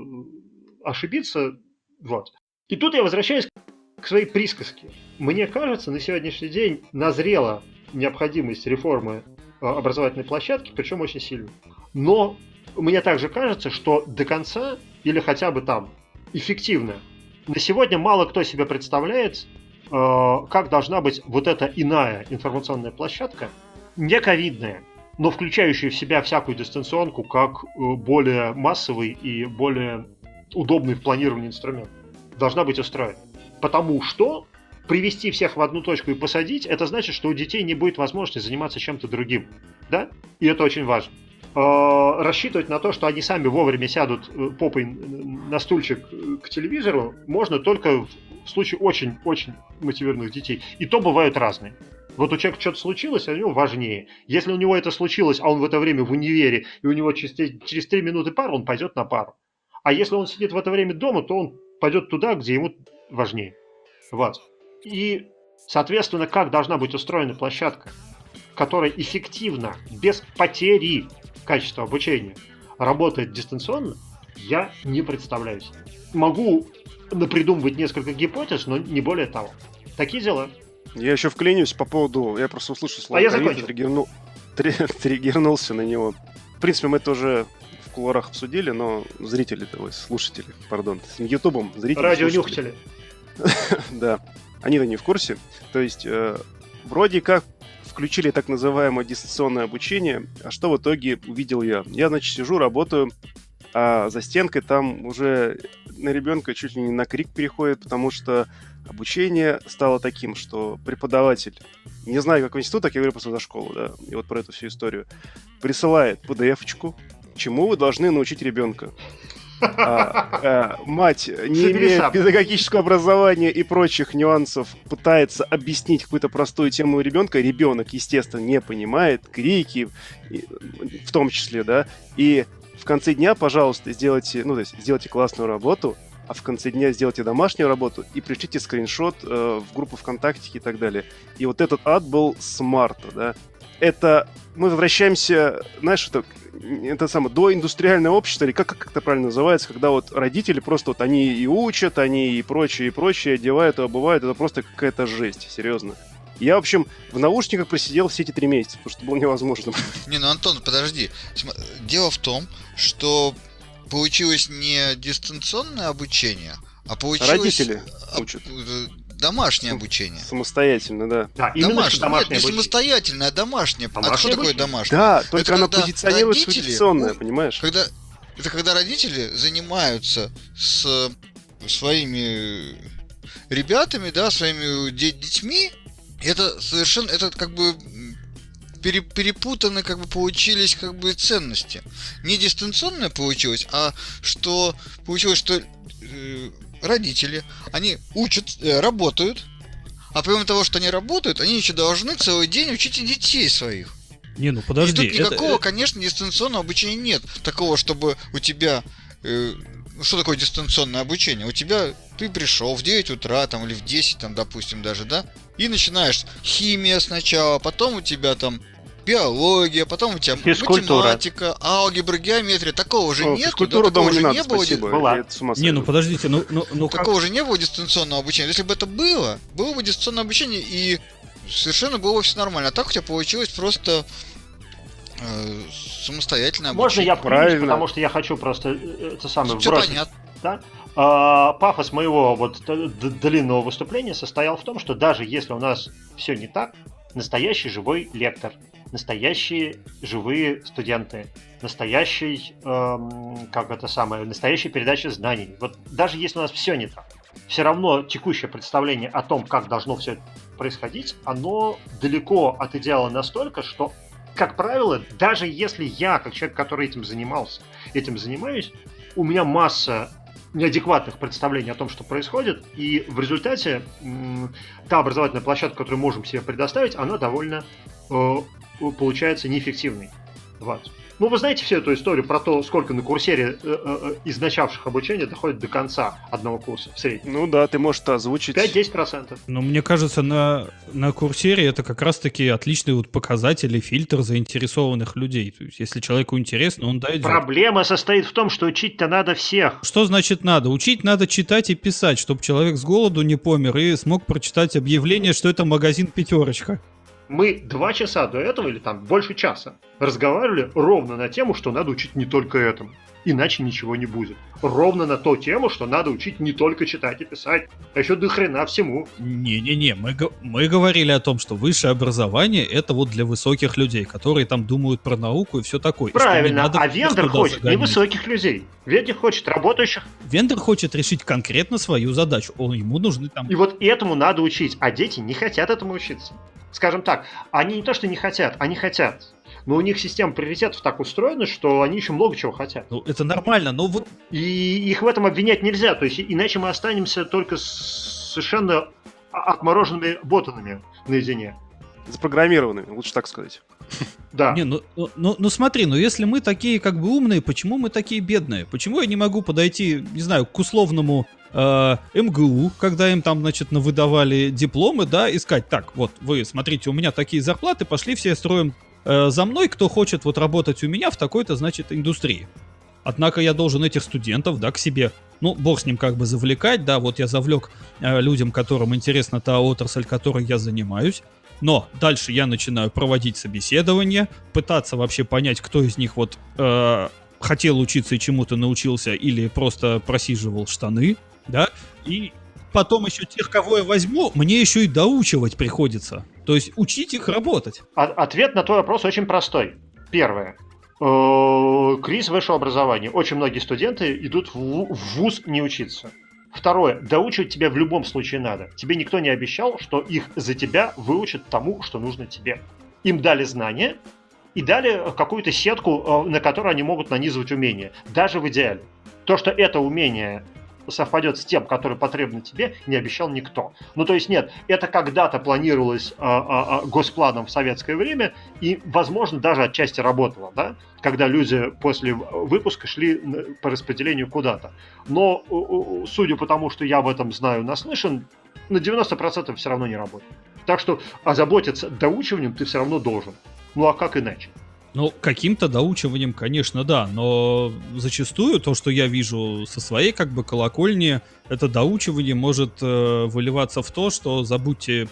ошибиться. Вот. И тут я возвращаюсь к своей присказке. Мне кажется, на сегодняшний день назрела необходимость реформы образовательной площадки, причем очень сильно. Но мне также кажется, что до конца, или хотя бы там, эффективно, на сегодня мало кто себе представляет, как должна быть вот эта иная информационная площадка, не ковидная, но включающая в себя всякую дистанционку как более массовый и более удобный в планировании инструмент. Должна быть устроена. Потому что привести всех в одну точку и посадить, это значит, что у детей не будет возможности заниматься чем-то другим. Да? И это очень важно. Рассчитывать на то, что они сами вовремя сядут попой на стульчик к телевизору, можно только в случае очень-очень мотивированных детей. И то бывают разные. Вот у человека что-то случилось, а у него важнее. Если у него это случилось, а он в это время в универе, и у него через 3 минуты пара, он пойдет на пару. А если он сидит в это время дома, то он пойдет туда, где ему важнее. Вот. И, соответственно, как должна быть устроена площадка, которая эффективно, без потери качества обучения, работает дистанционно, я не представляю себе. Могу напридумывать несколько гипотез, но не более того. Такие дела. Я еще вклинюсь по поводу... Я просто услышал слово я ковид, закончил. триггернулся на него. В принципе, мы это уже в кулуарах обсудили, но зрители, слушатели, пардон, с ютубом зрители... Радионюхатели. Да, они-то не в курсе. То есть, вроде как включили так называемое дистанционное обучение, а что в итоге увидел я? Я, значит, сижу, работаю, а за стенкой там уже на ребенка чуть ли не на крик переходит, потому что обучение стало таким, что преподаватель, не знаю, как в институтах, я говорю просто за школу, да, и вот про эту всю историю, присылает PDF-очку, чему вы должны научить ребенка. Мать, не имея педагогического образования и прочих нюансов, пытается объяснить какую-то простую тему ребенка. Ребенок, естественно, не понимает, крики, в том числе, да. И в конце дня, пожалуйста, сделайте классную работу, а в конце дня сделайте домашнюю работу и пришлите скриншот в группу ВКонтакте и так далее. И вот этот ад был с марта, да. Это мы возвращаемся, знаешь, это самое доиндустриальное общество, или как это правильно называется, когда вот родители просто вот они и учат, они и прочее, одевают и обувают, это просто какая-то жесть, серьезно. Я, в общем, в наушниках просидел все эти 3 месяца, потому что было невозможно. Не, Антон, подожди. Дело в том, что получилось не дистанционное обучение, а получилось... Родители учат. Домашнее обучение. Самостоятельно, да. Да, именно домашнее. Нет, не самостоятельное, а домашнее. А что такое домашнее? Да, только оно позиционирует дистанционное, понимаешь? Когда родители занимаются с своими ребятами, да, своими детьми, это совершенно, это как бы перепутаны, как бы получились как бы ценности. Не дистанционное получилось, а что получилось, что родители, они учат, работают, а помимо того, что они работают, они еще должны целый день учить и детей своих. Не, ну подожди. И тут никакого, конечно, дистанционного обучения нет. Такого, чтобы у тебя... что такое дистанционное обучение? У тебя... Ты пришел в 9 утра, там, или в 10, там, допустим, даже, да? И начинаешь химия сначала, потом у тебя там биология, потом у тебя математика, алгебра, геометрия. Такого же нет. Физкультуру дома не надо, спасибо. Не, ну подождите, такого же не было дистанционного обучения. Если бы это было бы дистанционное обучение, и совершенно было бы все нормально. А так у тебя получилось просто самостоятельное обучение. Можно я правильно, потому что я хочу просто это самое все вбросить. Понятно. Да? Пафос моего вот длинного выступления состоял в том, что даже если у нас все не так, настоящий живой лектор, настоящие живые студенты, настоящая передача знаний. Вот даже если у нас все не так, все равно текущее представление о том, как должно все происходить, оно далеко от идеала настолько, что, как правило, даже если я, как человек, который этим занимаюсь, у меня масса неадекватных представлений о том, что происходит, и в результате та образовательная площадка, которую можем себе предоставить, она довольно получается неэффективной. Вот. Ну, вы знаете всю эту историю про то, сколько на курсере из начавших обучение доходит до конца одного курса в среднем. Ну да, ты можешь это озвучить. 5-10%. Но мне кажется, на курсере это как раз-таки отличный вот показатель и фильтр заинтересованных людей. То есть, если человеку интересно, он дойдет. Проблема состоит в том, что учить-то надо всех. Что значит надо? Учить надо читать и писать, чтобы человек с голоду не помер и смог прочитать объявление, что это магазин «Пятерочка». Мы 2 часа до этого, или там больше часа, разговаривали ровно на тему, что надо учить не только этому, иначе ничего не будет. Ровно на ту тему, что надо учить не только читать и писать, а еще до хрена всему. Не-не-не, мы говорили о том, что высшее образование это вот для высоких людей, которые там думают про науку и все такое. Правильно, а вендор хочет не высоких людей. Вендор хочет работающих. Вендор хочет решить конкретно свою задачу. Ему нужны там... И вот этому надо учить, а дети не хотят этому учиться. Скажем так, они не то что не хотят, они хотят. Но у них система приоритетов так устроена, что они еще много чего хотят. Ну, это нормально, но вот... И их в этом обвинять нельзя. То есть, иначе мы останемся только с совершенно отмороженными ботанами наедине. Запрограммированными, лучше так сказать. Да. Не, ну смотри, если мы такие как бы умные, почему мы такие бедные? Почему я не могу подойти, не знаю, к условному МГУ, когда им там, значит, навыдавали дипломы, да, и сказать, так, вот, вы, смотрите, у меня такие зарплаты, пошли все строим за мной, кто хочет вот работать у меня в такой-то, значит, индустрии. Однако я должен этих студентов, да, к себе, ну, бог с ним как бы завлекать, да, вот я завлек людям, которым интересна та отрасль, которой я занимаюсь, но дальше я начинаю проводить собеседование, пытаться вообще понять, кто из них вот хотел учиться и чему-то научился или просто просиживал штаны, да, и потом еще тех, кого я возьму, мне еще и доучивать приходится. То есть учить их работать. Ответ на твой вопрос очень простой. Первое. Кризис высшего образования. Очень многие студенты идут в вуз не учиться. Второе. Доучивать тебя в любом случае надо. Тебе никто не обещал, что их за тебя выучат тому, что нужно тебе. Им дали знания и дали какую-то сетку, на которую они могут нанизывать умения. Даже в идеале. То, что это умение совпадет с тем, который потребно тебе, не обещал никто. Ну, то есть нет, это когда-то планировалось госпланом в советское время и, возможно, даже отчасти работало, да, когда люди после выпуска шли по распределению куда-то. Но, судя по тому, что я в этом знаю, наслышан, на 90% все равно не работает. Так что озаботиться доучиванием ты все равно должен. Ну, а как иначе? Ну, каким-то доучиванием, конечно, да, но зачастую то, что я вижу со своей как бы колокольни, это доучивание может выливаться в то, что забудьте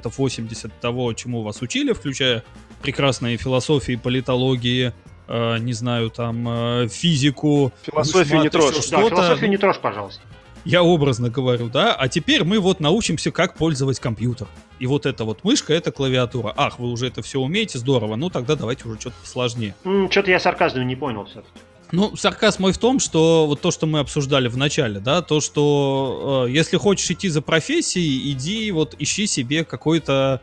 80% того, чему вас учили, включая прекрасные философии, политологии, не знаю, там, физику. Философию не трожь. Да, философию не трожь, пожалуйста. Я образно говорю, да, а теперь мы вот научимся, как пользовать компьютер. И вот эта вот мышка, это клавиатура. Ах, вы уже это все умеете, здорово, ну тогда давайте уже что-то посложнее. Что-то я сарказма не понял все-таки. Ну, сарказм мой в том, что вот то, что мы обсуждали в начале, да, то, что если хочешь идти за профессией, иди вот ищи себе какой-то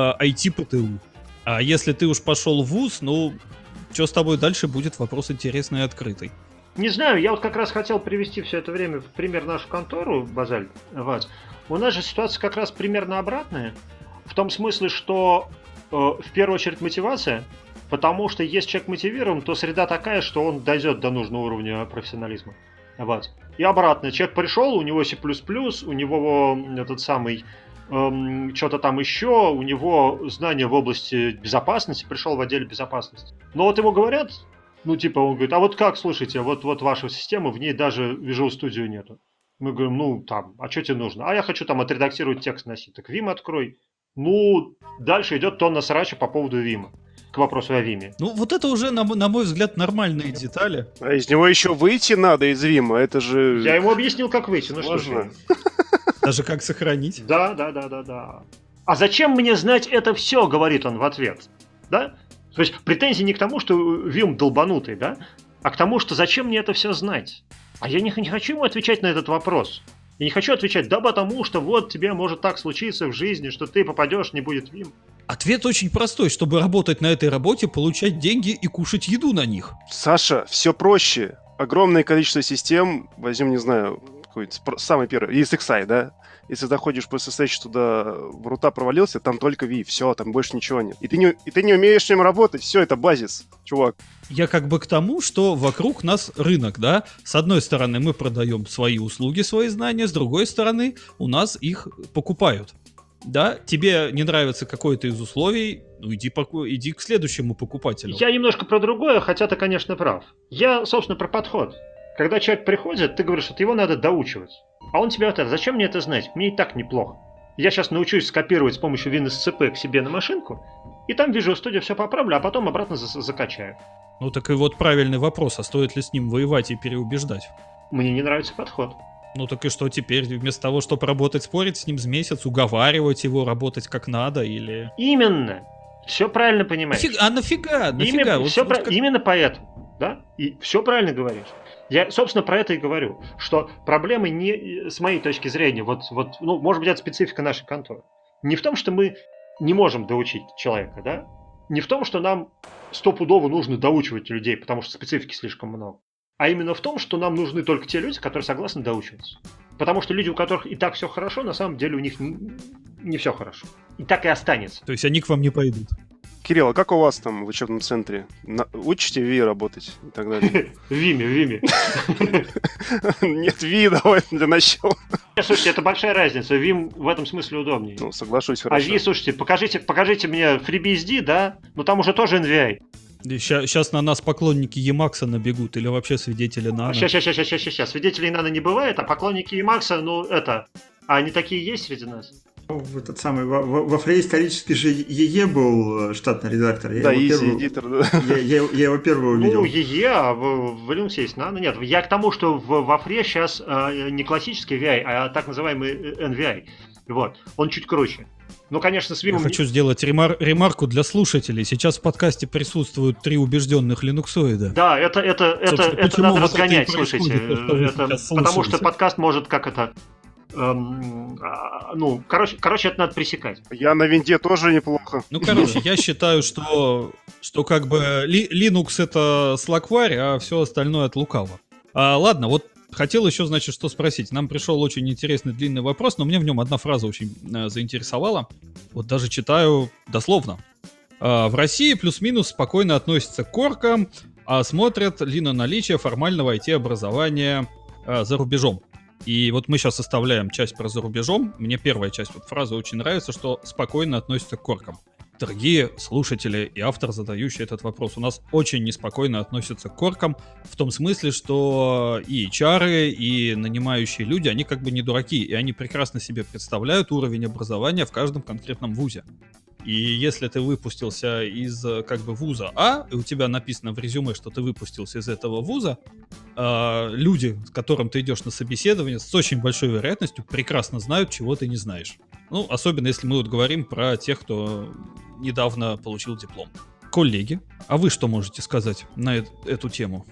IT-ПТУ. А если ты уж пошел в вуз, ну, что с тобой дальше будет, вопрос интересный и открытый. Не знаю, я вот как раз хотел привести все это время в пример нашу контору, Базаль. Вот. У нас же ситуация как раз примерно обратная. В том смысле, что в первую очередь мотивация, потому что если человек мотивирован, то среда такая, что он дойдет до нужного уровня профессионализма. Вот. И обратно, человек пришел, у него C++, у него этот самый что-то там еще, у него знания в области безопасности, пришел в отделе безопасности. Но вот ему говорят, ну типа он говорит, а вот как, слушайте, вот ваша система, в ней даже Visual Studio нету. Мы говорим, ну там, а что тебе нужно? А я хочу там отредактировать текст носить. Так Vim открой. Ну, дальше идет тонна срача по поводу Vim. К вопросу о Vim. Ну, вот это уже, на мой взгляд, нормальные детали. А из него еще выйти надо из Vim, это же... Я ему объяснил, как выйти, ну что ж. Даже как сохранить. Да. А зачем мне знать это все, говорит он в ответ. Да? То есть претензии не к тому, что Vim долбанутый, да? А к тому, что зачем мне это все знать? А я не хочу ему отвечать на этот вопрос. Я не хочу отвечать, да потому что вот тебе может так случиться в жизни, что ты попадешь, не будет Vim. Ответ очень простой. Чтобы работать на этой работе, получать деньги и кушать еду на них. Саша, все проще. огромное количество систем, возьмем, не знаю, какой-нибудь самый первый, ESXi, да? Если заходишь по SSH туда, в рута провалился, там только V, все, там больше ничего нет. И ты не умеешь с ним работать, все, это базис, чувак. Я как бы к тому, что вокруг нас рынок, да? С одной стороны, мы продаем свои услуги, свои знания, с другой стороны, у нас их покупают. Да, тебе не нравится какое-то из условий, ну иди к следующему покупателю. Я немножко про другое, хотя ты, конечно, прав. Я, собственно, про подход. Когда человек приходит, ты говоришь, что его надо доучивать. А он тебе ответит: зачем мне это знать? Мне и так неплохо. Я сейчас научусь скопировать с помощью WinSCP к себе на машинку, и там в Visual Studio все поправлю, а потом обратно закачаю. Ну так и вот правильный вопрос, а стоит ли с ним воевать и переубеждать? Мне не нравится подход. Ну так и что теперь? Вместо того, чтобы работать, спорить с ним с месяц, уговаривать его работать как надо или... Именно. Все правильно понимаешь. Нафига? Именно поэтому. Да? И все правильно говоришь. Я, собственно, про это и говорю, что проблемы не, с моей точки зрения, ну, может быть, это специфика нашей конторы, не в том, что мы не можем доучить человека, да? Не в том, что нам стопудово нужно доучивать людей, потому что специфики слишком много, а именно в том, что нам нужны только те люди, которые согласны доучиваться. Потому что люди, у которых и так все хорошо, на самом деле у них не все хорошо. И так и останется. То есть они к вам не пойдут. Кирилл, а как у вас там в учебном центре? Учите Ви работать и так далее? В Виме. Нет, Ви давай для начала. Слушайте, это большая разница. Vim в этом смысле удобнее. Ну, соглашусь, А хорошо. Ви, слушайте, покажите мне FreeBSD, да? Но там уже тоже NVI. Сейчас на нас поклонники Emacs набегут или вообще свидетели Nano. Сейчас. Свидетелей Nano не бывает, а поклонники Emacs, ну это... А они такие есть среди нас? Этот самый, во Фре исторически же ЕЕ был штатный редактор. Да, Easy Editor, да. Я его первый увидел. Ну, ЕЕ, а в Linux есть Nano. Нет, я к тому, что во Фре сейчас не классический VI, а так называемый NVI. Вот, он чуть круче. Ну, конечно, с Vim... Я хочу сделать ремарку для слушателей. Сейчас в подкасте присутствуют 3 убежденных линуксоида. Да, это надо разгонять, слушайте. Потому что подкаст может как это... ну, короче, это надо пресекать. Я на винде тоже неплохо. Ну, короче, я считаю, что как бы Linux это Slackware, а все остальное от лукаво. Ладно, вот хотел еще, значит, что спросить. Нам пришел очень интересный длинный вопрос, но мне в нем одна фраза очень заинтересовала. Вот даже читаю дословно. В России плюс-минус спокойно относятся к коркам, а смотрят ли на наличие формального IT-образования за рубежом. И вот мы сейчас составляем часть про за рубежом. Мне первая часть вот фразы очень нравится, что спокойно относятся к коркам. Дорогие слушатели и автор, задающий этот вопрос, у нас очень неспокойно относятся к коркам, в том смысле, что и HR, и нанимающие люди, они как бы не дураки, и они прекрасно себе представляют уровень образования в каждом конкретном вузе. И если ты выпустился из как бы вуза А, и у тебя написано в резюме, что ты выпустился из этого вуза, люди, с которым ты идешь на собеседование, с очень большой вероятностью прекрасно знают, чего ты не знаешь. Ну, особенно если мы вот говорим про тех, кто недавно получил диплом. Коллеги, а вы что можете сказать на эту тему?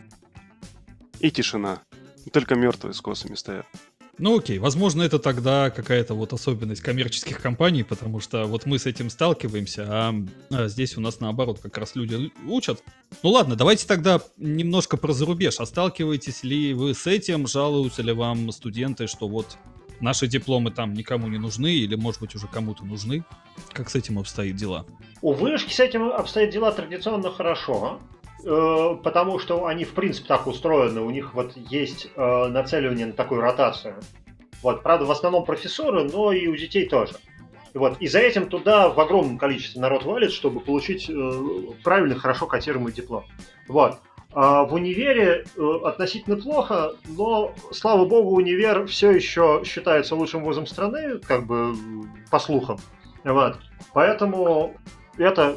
И тишина. Только мертвые с косами стоят. Ну окей, возможно, это тогда какая-то вот особенность коммерческих компаний, потому что вот мы с этим сталкиваемся, а здесь у нас наоборот как раз люди учат. Ну ладно, давайте тогда немножко про зарубеж. А сталкиваетесь ли вы с этим? Жалуются ли вам студенты, что вот наши дипломы там никому не нужны или, может быть, уже кому-то нужны? Как с этим обстоят дела? У вышки с этим обстоят дела традиционно хорошо. Потому что они, в принципе, так устроены, у них вот есть нацеливание на такую ротацию. Вот, правда, в основном профессоры, но и у детей тоже. Вот, и за этим туда в огромном количестве народ валит, чтобы получить правильный, хорошо котируемый диплом. Вот. А в универе относительно плохо, но, слава богу, универ все еще считается лучшим вузом страны, как бы по слухам. Вот. Поэтому это,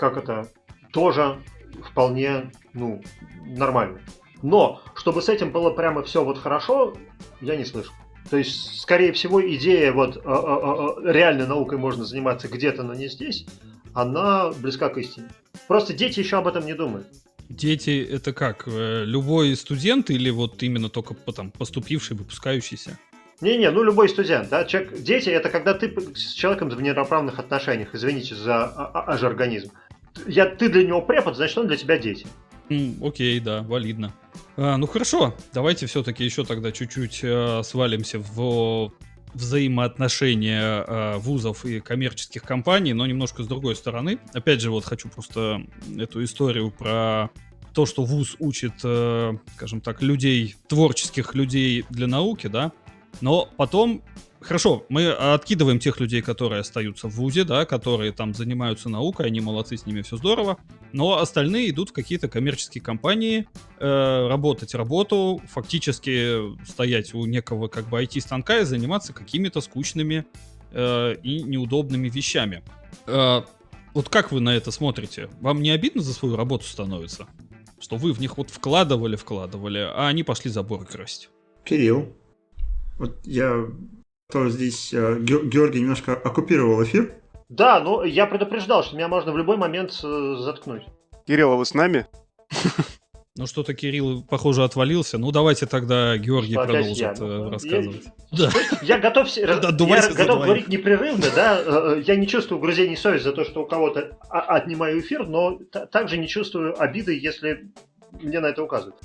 тоже вполне, нормально. Но, чтобы с этим было прямо все вот хорошо, я не слышу. То есть, скорее всего, идея реальной наукой можно заниматься где-то, но не здесь, она близка к истине. Просто дети еще об этом не думают. Дети это как? Любой студент или вот именно только поступивший, выпускающийся? Не-не, любой студент, да, дети это когда ты с человеком в неравноправных отношениях, извините за жаргонизм. Ты для него препод, значит, он для тебя дети. Окей, да, валидно. Ну хорошо, давайте все-таки еще тогда чуть-чуть свалимся в взаимоотношения вузов и коммерческих компаний, но немножко с другой стороны. Опять же, вот хочу просто эту историю про то, что вуз учит, скажем так, людей, творческих людей для науки, да, но потом, хорошо, мы откидываем тех людей, которые остаются в вузе, да, которые там занимаются наукой, они молодцы, с ними все здорово, но остальные идут в какие-то коммерческие компании, работать работу, фактически стоять у некого как бы IT-станка и заниматься какими-то скучными и неудобными вещами. Вот как вы на это смотрите? Вам не обидно за свою работу становится? Что вы в них вот вкладывали, а они пошли заборы красить? Кирилл, вот я тоже здесь, Георгий немножко оккупировал эфир. Да, но я предупреждал, что меня можно в любой момент заткнуть. Кирилл, а вы с нами? Ну что-то Кирилл, похоже, отвалился. Ну давайте тогда Георгий Что, опять продолжит я? рассказывать. Я готов, Отдувайся за готов двоих. говорить непрерывно, да. Я не чувствую угрызений совести за то, что у кого-то отнимаю эфир, но также не чувствую обиды, если мне на это указывают.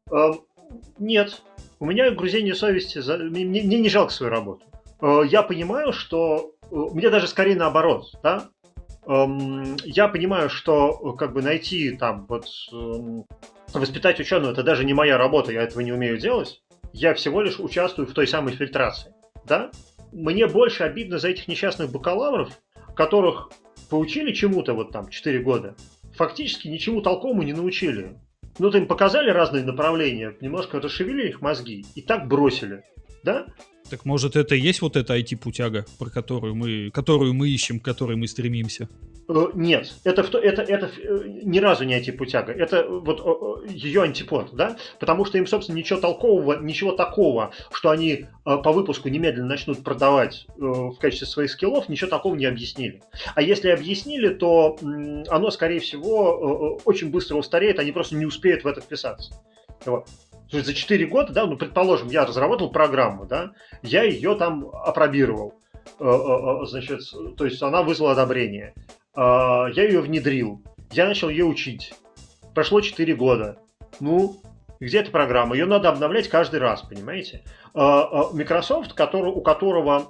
Нет, у меня угрызение совести, мне не жалко свою работу. Я понимаю, что мне даже скорее наоборот, да. Я понимаю, что как бы найти там вот воспитать ученого — это даже не моя работа, я этого не умею делать. Я всего лишь участвую в той самой фильтрации, да? Мне больше обидно за этих несчастных бакалавров, которых поучили чему-то вот там 4 года, фактически ничему толковому не научили. Ну, им показали разные направления, немножко расшевелили их мозги и так бросили, да? Так может это и есть вот эта IT-путяга, про которую мы ищем, к которой мы стремимся? Нет, это ни разу не IT-путяга, это вот ее антипод, да, потому что им, собственно, ничего толкового, ничего такого, что они по выпуску немедленно начнут продавать в качестве своих скиллов, ничего такого не объяснили. А если объяснили, то оно, скорее всего, очень быстро устареет, они просто не успеют в это вписаться. Вот. То есть за 4 года, да, ну, предположим, я разработал программу, да, я ее там апробировал, значит, то есть она вызвала одобрение. Я ее внедрил, я начал ее учить. Прошло 4 года. Ну, где эта программа? Ее надо обновлять каждый раз, понимаете? Microsoft, у которого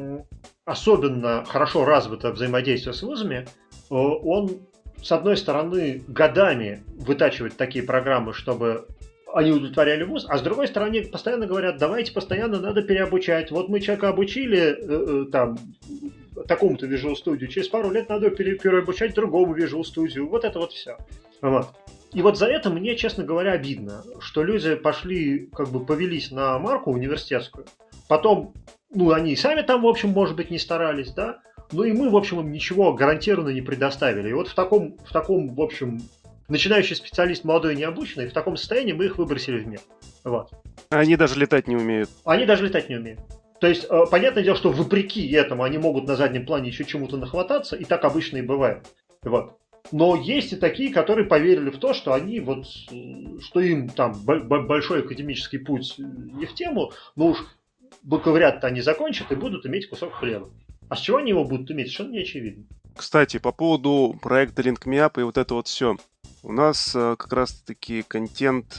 особенно хорошо развито взаимодействие с вузами, он, с одной стороны, годами вытачивает такие программы, чтобы они удовлетворяли вуз, а с другой стороны, постоянно говорят, давайте постоянно надо переобучать. Вот мы человека обучили там такому-то Visual Studio, через пару лет надо переобучать другому Visual Studio. Вот это вот все. Вот. И вот за это мне, честно говоря, обидно, что люди пошли, как бы повелись на марку университетскую. Потом, ну, они и сами там, в общем, может быть, не старались, да. Ну и мы, в общем, им ничего гарантированно не предоставили. И вот в таком, в общем, начинающий специалист, молодой и необученный, в таком состоянии мы их выбросили в мир. Вот. Они даже летать не умеют. Они даже летать не умеют. То есть, понятное дело, что вопреки этому они могут на заднем плане еще чему-то нахвататься, и так обычно и бывает. Вот. Но есть и такие, которые поверили в то, что они вот, что им там большой академический путь не в тему, но уж бакалавриат-то они закончат и будут иметь кусок хлеба. А с чего они его будут иметь, совершенно не очевидно. Кстати, по поводу проекта LinkMeUp и вот это вот все. У нас как раз-таки контент,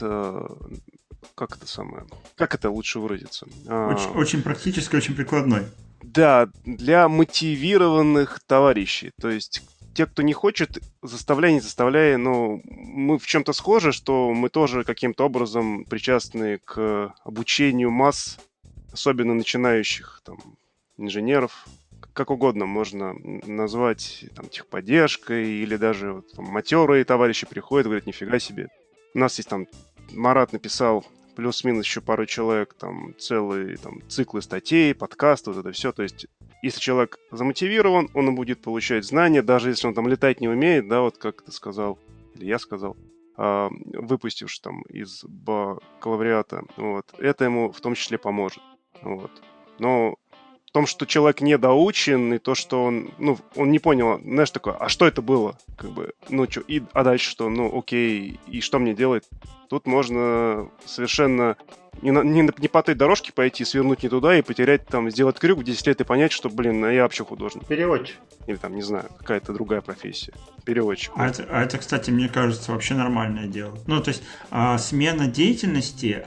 как это лучше выразиться? Очень практически, очень прикладной. Да, для мотивированных товарищей. То есть те, кто не хочет, не заставляя, но мы в чем-то схожи, что мы тоже каким-то образом причастны к обучению масс, особенно начинающих там инженеров. Как угодно можно назвать там, техподдержкой, или даже вот, там, матерые товарищи приходят и говорят, нифига себе. У нас есть там, Марат написал плюс-минус еще пару человек, там целые там, циклы статей, подкасты, вот это все. То есть, если человек замотивирован, он будет получать знания, даже если он там летать не умеет, да, вот как ты сказал, или я сказал, выпустившись там из бакалавриата, вот, это ему в том числе поможет. Вот. Но в том, что человек недоучен, и то, что он не понял, знаешь, такое, а что это было? Как бы, а дальше что? Ну, окей, и что мне делать? Тут можно совершенно не по той дорожке пойти, свернуть не туда и потерять, там, сделать крюк в 10 лет и понять, что, блин, я вообще художник. Переводчик. Или там, не знаю, какая-то другая профессия. Переводчик. А это, кстати, мне кажется, вообще нормальное дело. Ну, то есть, смена деятельности –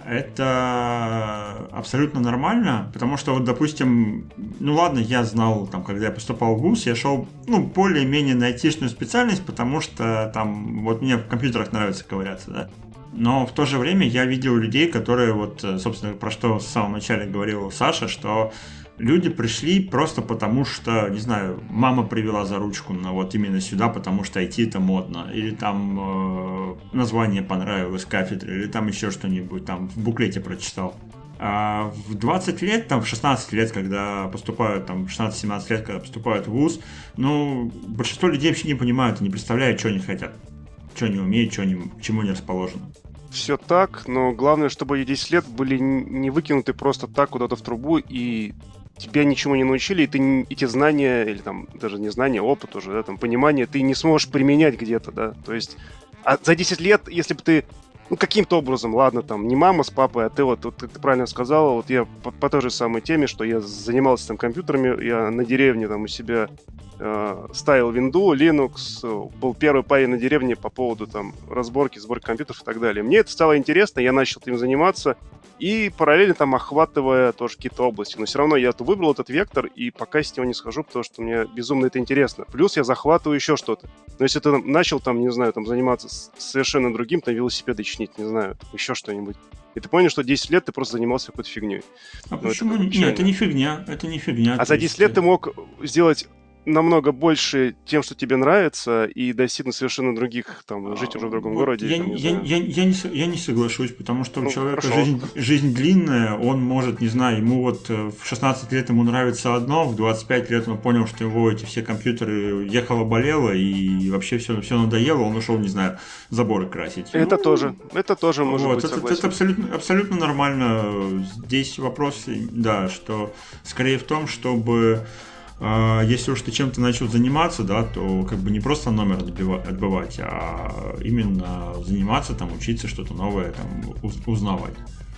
это абсолютно нормально, потому что, вот, допустим, ну ладно, я знал, там, когда я поступал в ВУЗ, я шел, ну, более-менее на айтишную специальность, потому что, там, вот мне в компьютерах нравится ковыряться, да. Но в то же время я видел людей, которые, вот, собственно, про что в самом начале говорил Саша, что люди пришли просто потому, что, не знаю, мама привела за ручку на вот именно сюда, потому что IT это модно, или там название понравилось кафедры, или там еще что-нибудь, там в буклете прочитал. А в 20 лет, там в 16 лет, когда поступают, там 16-17 лет, когда поступают в ВУЗ, ну, большинство людей вообще не понимают и не представляют, что они хотят, что они умеют, к чему они расположены. Все так, но главное, чтобы эти 10 лет были не выкинуты просто так куда-то в трубу, и тебя ничему не научили, и ты эти знания, или там даже не знания, опыт уже, да, там понимание, ты не сможешь применять где-то, да. То есть, а за 10 лет, если бы ты, ну, каким-то образом, ладно, там, не мама с папой, а ты вот ты правильно сказала, вот я по той же самой теме, что я занимался там компьютерами, я на деревне там у себя ставил Windows, Linux, был первый парень на деревне по поводу там сборки компьютеров и так далее. Мне это стало интересно, я начал этим заниматься и параллельно там охватывая тоже какие-то области. Но все равно я выбрал этот вектор и пока с него не схожу, потому что мне безумно это интересно. Плюс я захватываю еще что-то. Но если ты начал там, не знаю, там заниматься совершенно другим, там велосипеды чинить, не знаю, там, еще что-нибудь. И ты понял, что 10 лет ты просто занимался какой-то фигней. А почему? Нет, это не фигня, это не фигня. А за 10 лет ты мог сделать намного больше тем, что тебе нравится, и достигнуть совершенно других, там, жить уже в другом городе. Я не соглашусь, потому что у человека хорошо. жизнь длинная, он может, не знаю, ему вот в 16 лет ему нравится одно, в 25 лет он понял, что его эти все компьютеры ехало-болело, и вообще все надоело, он ушел, не знаю, заборы красить. Это тоже может быть, согласен. Это абсолютно нормально. Здесь вопрос, да, что скорее в том, чтобы если уж ты чем-то начал заниматься, да, то как бы не просто номер отбивать, а именно заниматься, там, учиться что-то новое, там, узнавать.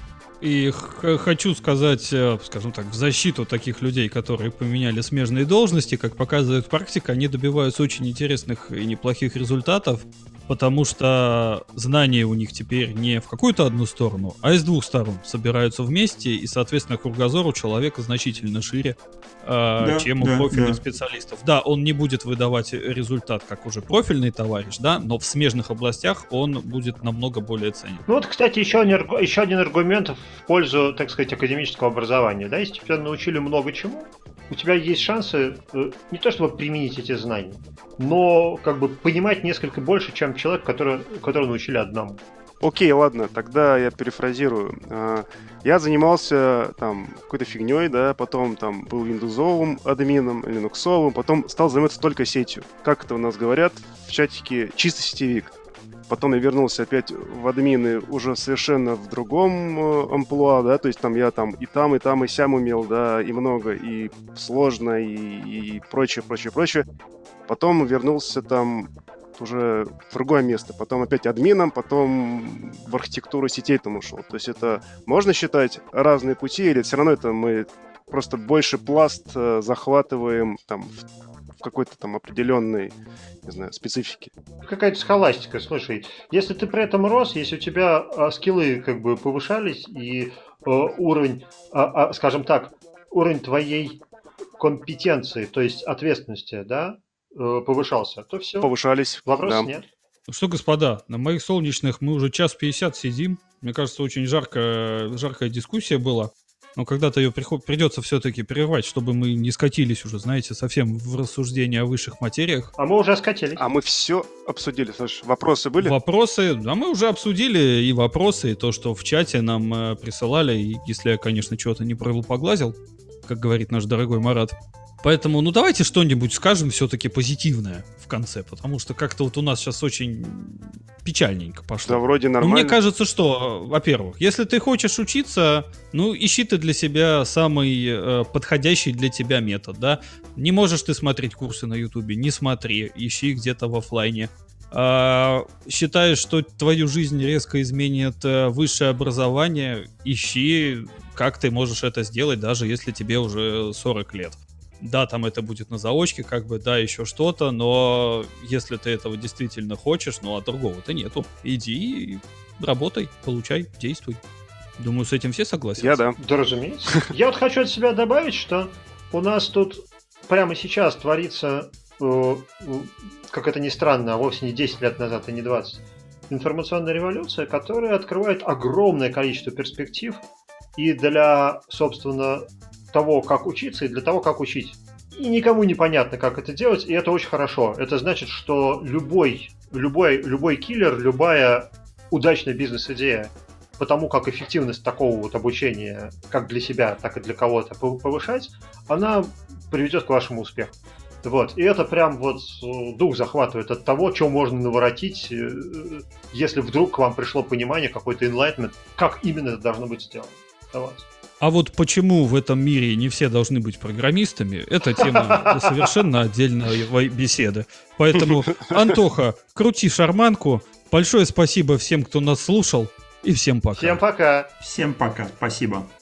И хочу сказать, скажем так, в защиту таких людей, которые поменяли смежные должности, как показывает практика, они добиваются очень интересных и неплохих результатов, потому что знания у них теперь не в какую-то одну сторону, а из двух сторон собираются вместе, и, соответственно, кругозор у человека значительно шире, чем у профильных специалистов. Да, он не будет выдавать результат, как уже профильный товарищ, да, но в смежных областях он будет намного более ценен. Ну вот, кстати, еще один аргумент в пользу, так сказать, академического образования. Да, если тебя научили много чему, у тебя есть шансы не то чтобы применить эти знания, но как бы понимать несколько больше, чем человек, которого научили одному. Окей, ладно, тогда я перефразирую. Я занимался там какой-то фигней, да, потом там был виндовсовым админом, линуксовым, потом стал заниматься только сетью. Как это у нас говорят в чатике, чисто сетевик. Потом я вернулся опять в админы уже совершенно в другом амплуа, да, то есть там я там, и сям умел, да, и много, и сложно, и прочее. Потом вернулся там уже в другое место, потом опять админом, потом в архитектуру сетей там ушел. То есть это можно считать разные пути, или все равно это мы просто больше пласт захватываем там в какой-то там определенной, не знаю, специфике. Какая-то схоластика, слушай. Если ты при этом рос, если у тебя скиллы как бы повышались, и уровень, скажем так, уровень твоей компетенции, то есть ответственности, да, повышался, то все. Повышались. Вопросов да. нет. Ну что, господа, на моих солнечных мы уже 1:50 сидим. Мне кажется, очень жаркая дискуссия была. Но когда-то ее придется все-таки прервать, чтобы мы не скатились уже, знаете, совсем в рассуждение о высших материях. А мы уже скатились. А мы все обсудили. Слушай, вопросы были? Вопросы, да, мы уже обсудили и вопросы, и то, что в чате нам присылали, и если я, конечно, чего-то не погладил, как говорит наш дорогой Марат. Поэтому, ну давайте что-нибудь скажем все-таки позитивное в конце, потому что как-то вот у нас сейчас очень печальненько пошло. Да, вроде нормально. Но мне кажется, что, во-первых, если ты хочешь учиться, ну ищи ты для себя самый подходящий для тебя метод, да. Не можешь ты смотреть курсы на Ютубе, не смотри, ищи где-то в офлайне. Считаешь, что твою жизнь резко изменит высшее образование, ищи, как ты можешь это сделать, даже если тебе уже 40 лет. Да, там это будет на заочке, как бы, да, еще что-то, но если ты этого действительно хочешь, ну, а другого-то нету. Иди, работай, получай, действуй. Думаю, с этим все согласны? Я да. Да, разумеется. Я вот хочу от себя добавить, что у нас тут прямо сейчас творится, как это ни странно, а вовсе не 10 лет назад и не 20, информационная революция, которая открывает огромное количество перспектив и для, собственно, того, как учиться, и для того, как учить. И никому не понятно, как это делать, и это очень хорошо. Это значит, что любой киллер, любая удачная бизнес-идея, потому как эффективность такого вот обучения, как для себя, так и для кого-то повышать, она приведет к вашему успеху. Вот. И это прям вот дух захватывает от того, что можно наворотить, если вдруг к вам пришло понимание, какой-то enlightenment, как именно это должно быть сделано. Вот. А вот почему в этом мире не все должны быть программистами, это тема совершенно отдельной беседы. Поэтому, Антоха, крути шарманку. Большое спасибо всем, кто нас слушал. И всем пока. Всем пока. Всем пока, спасибо.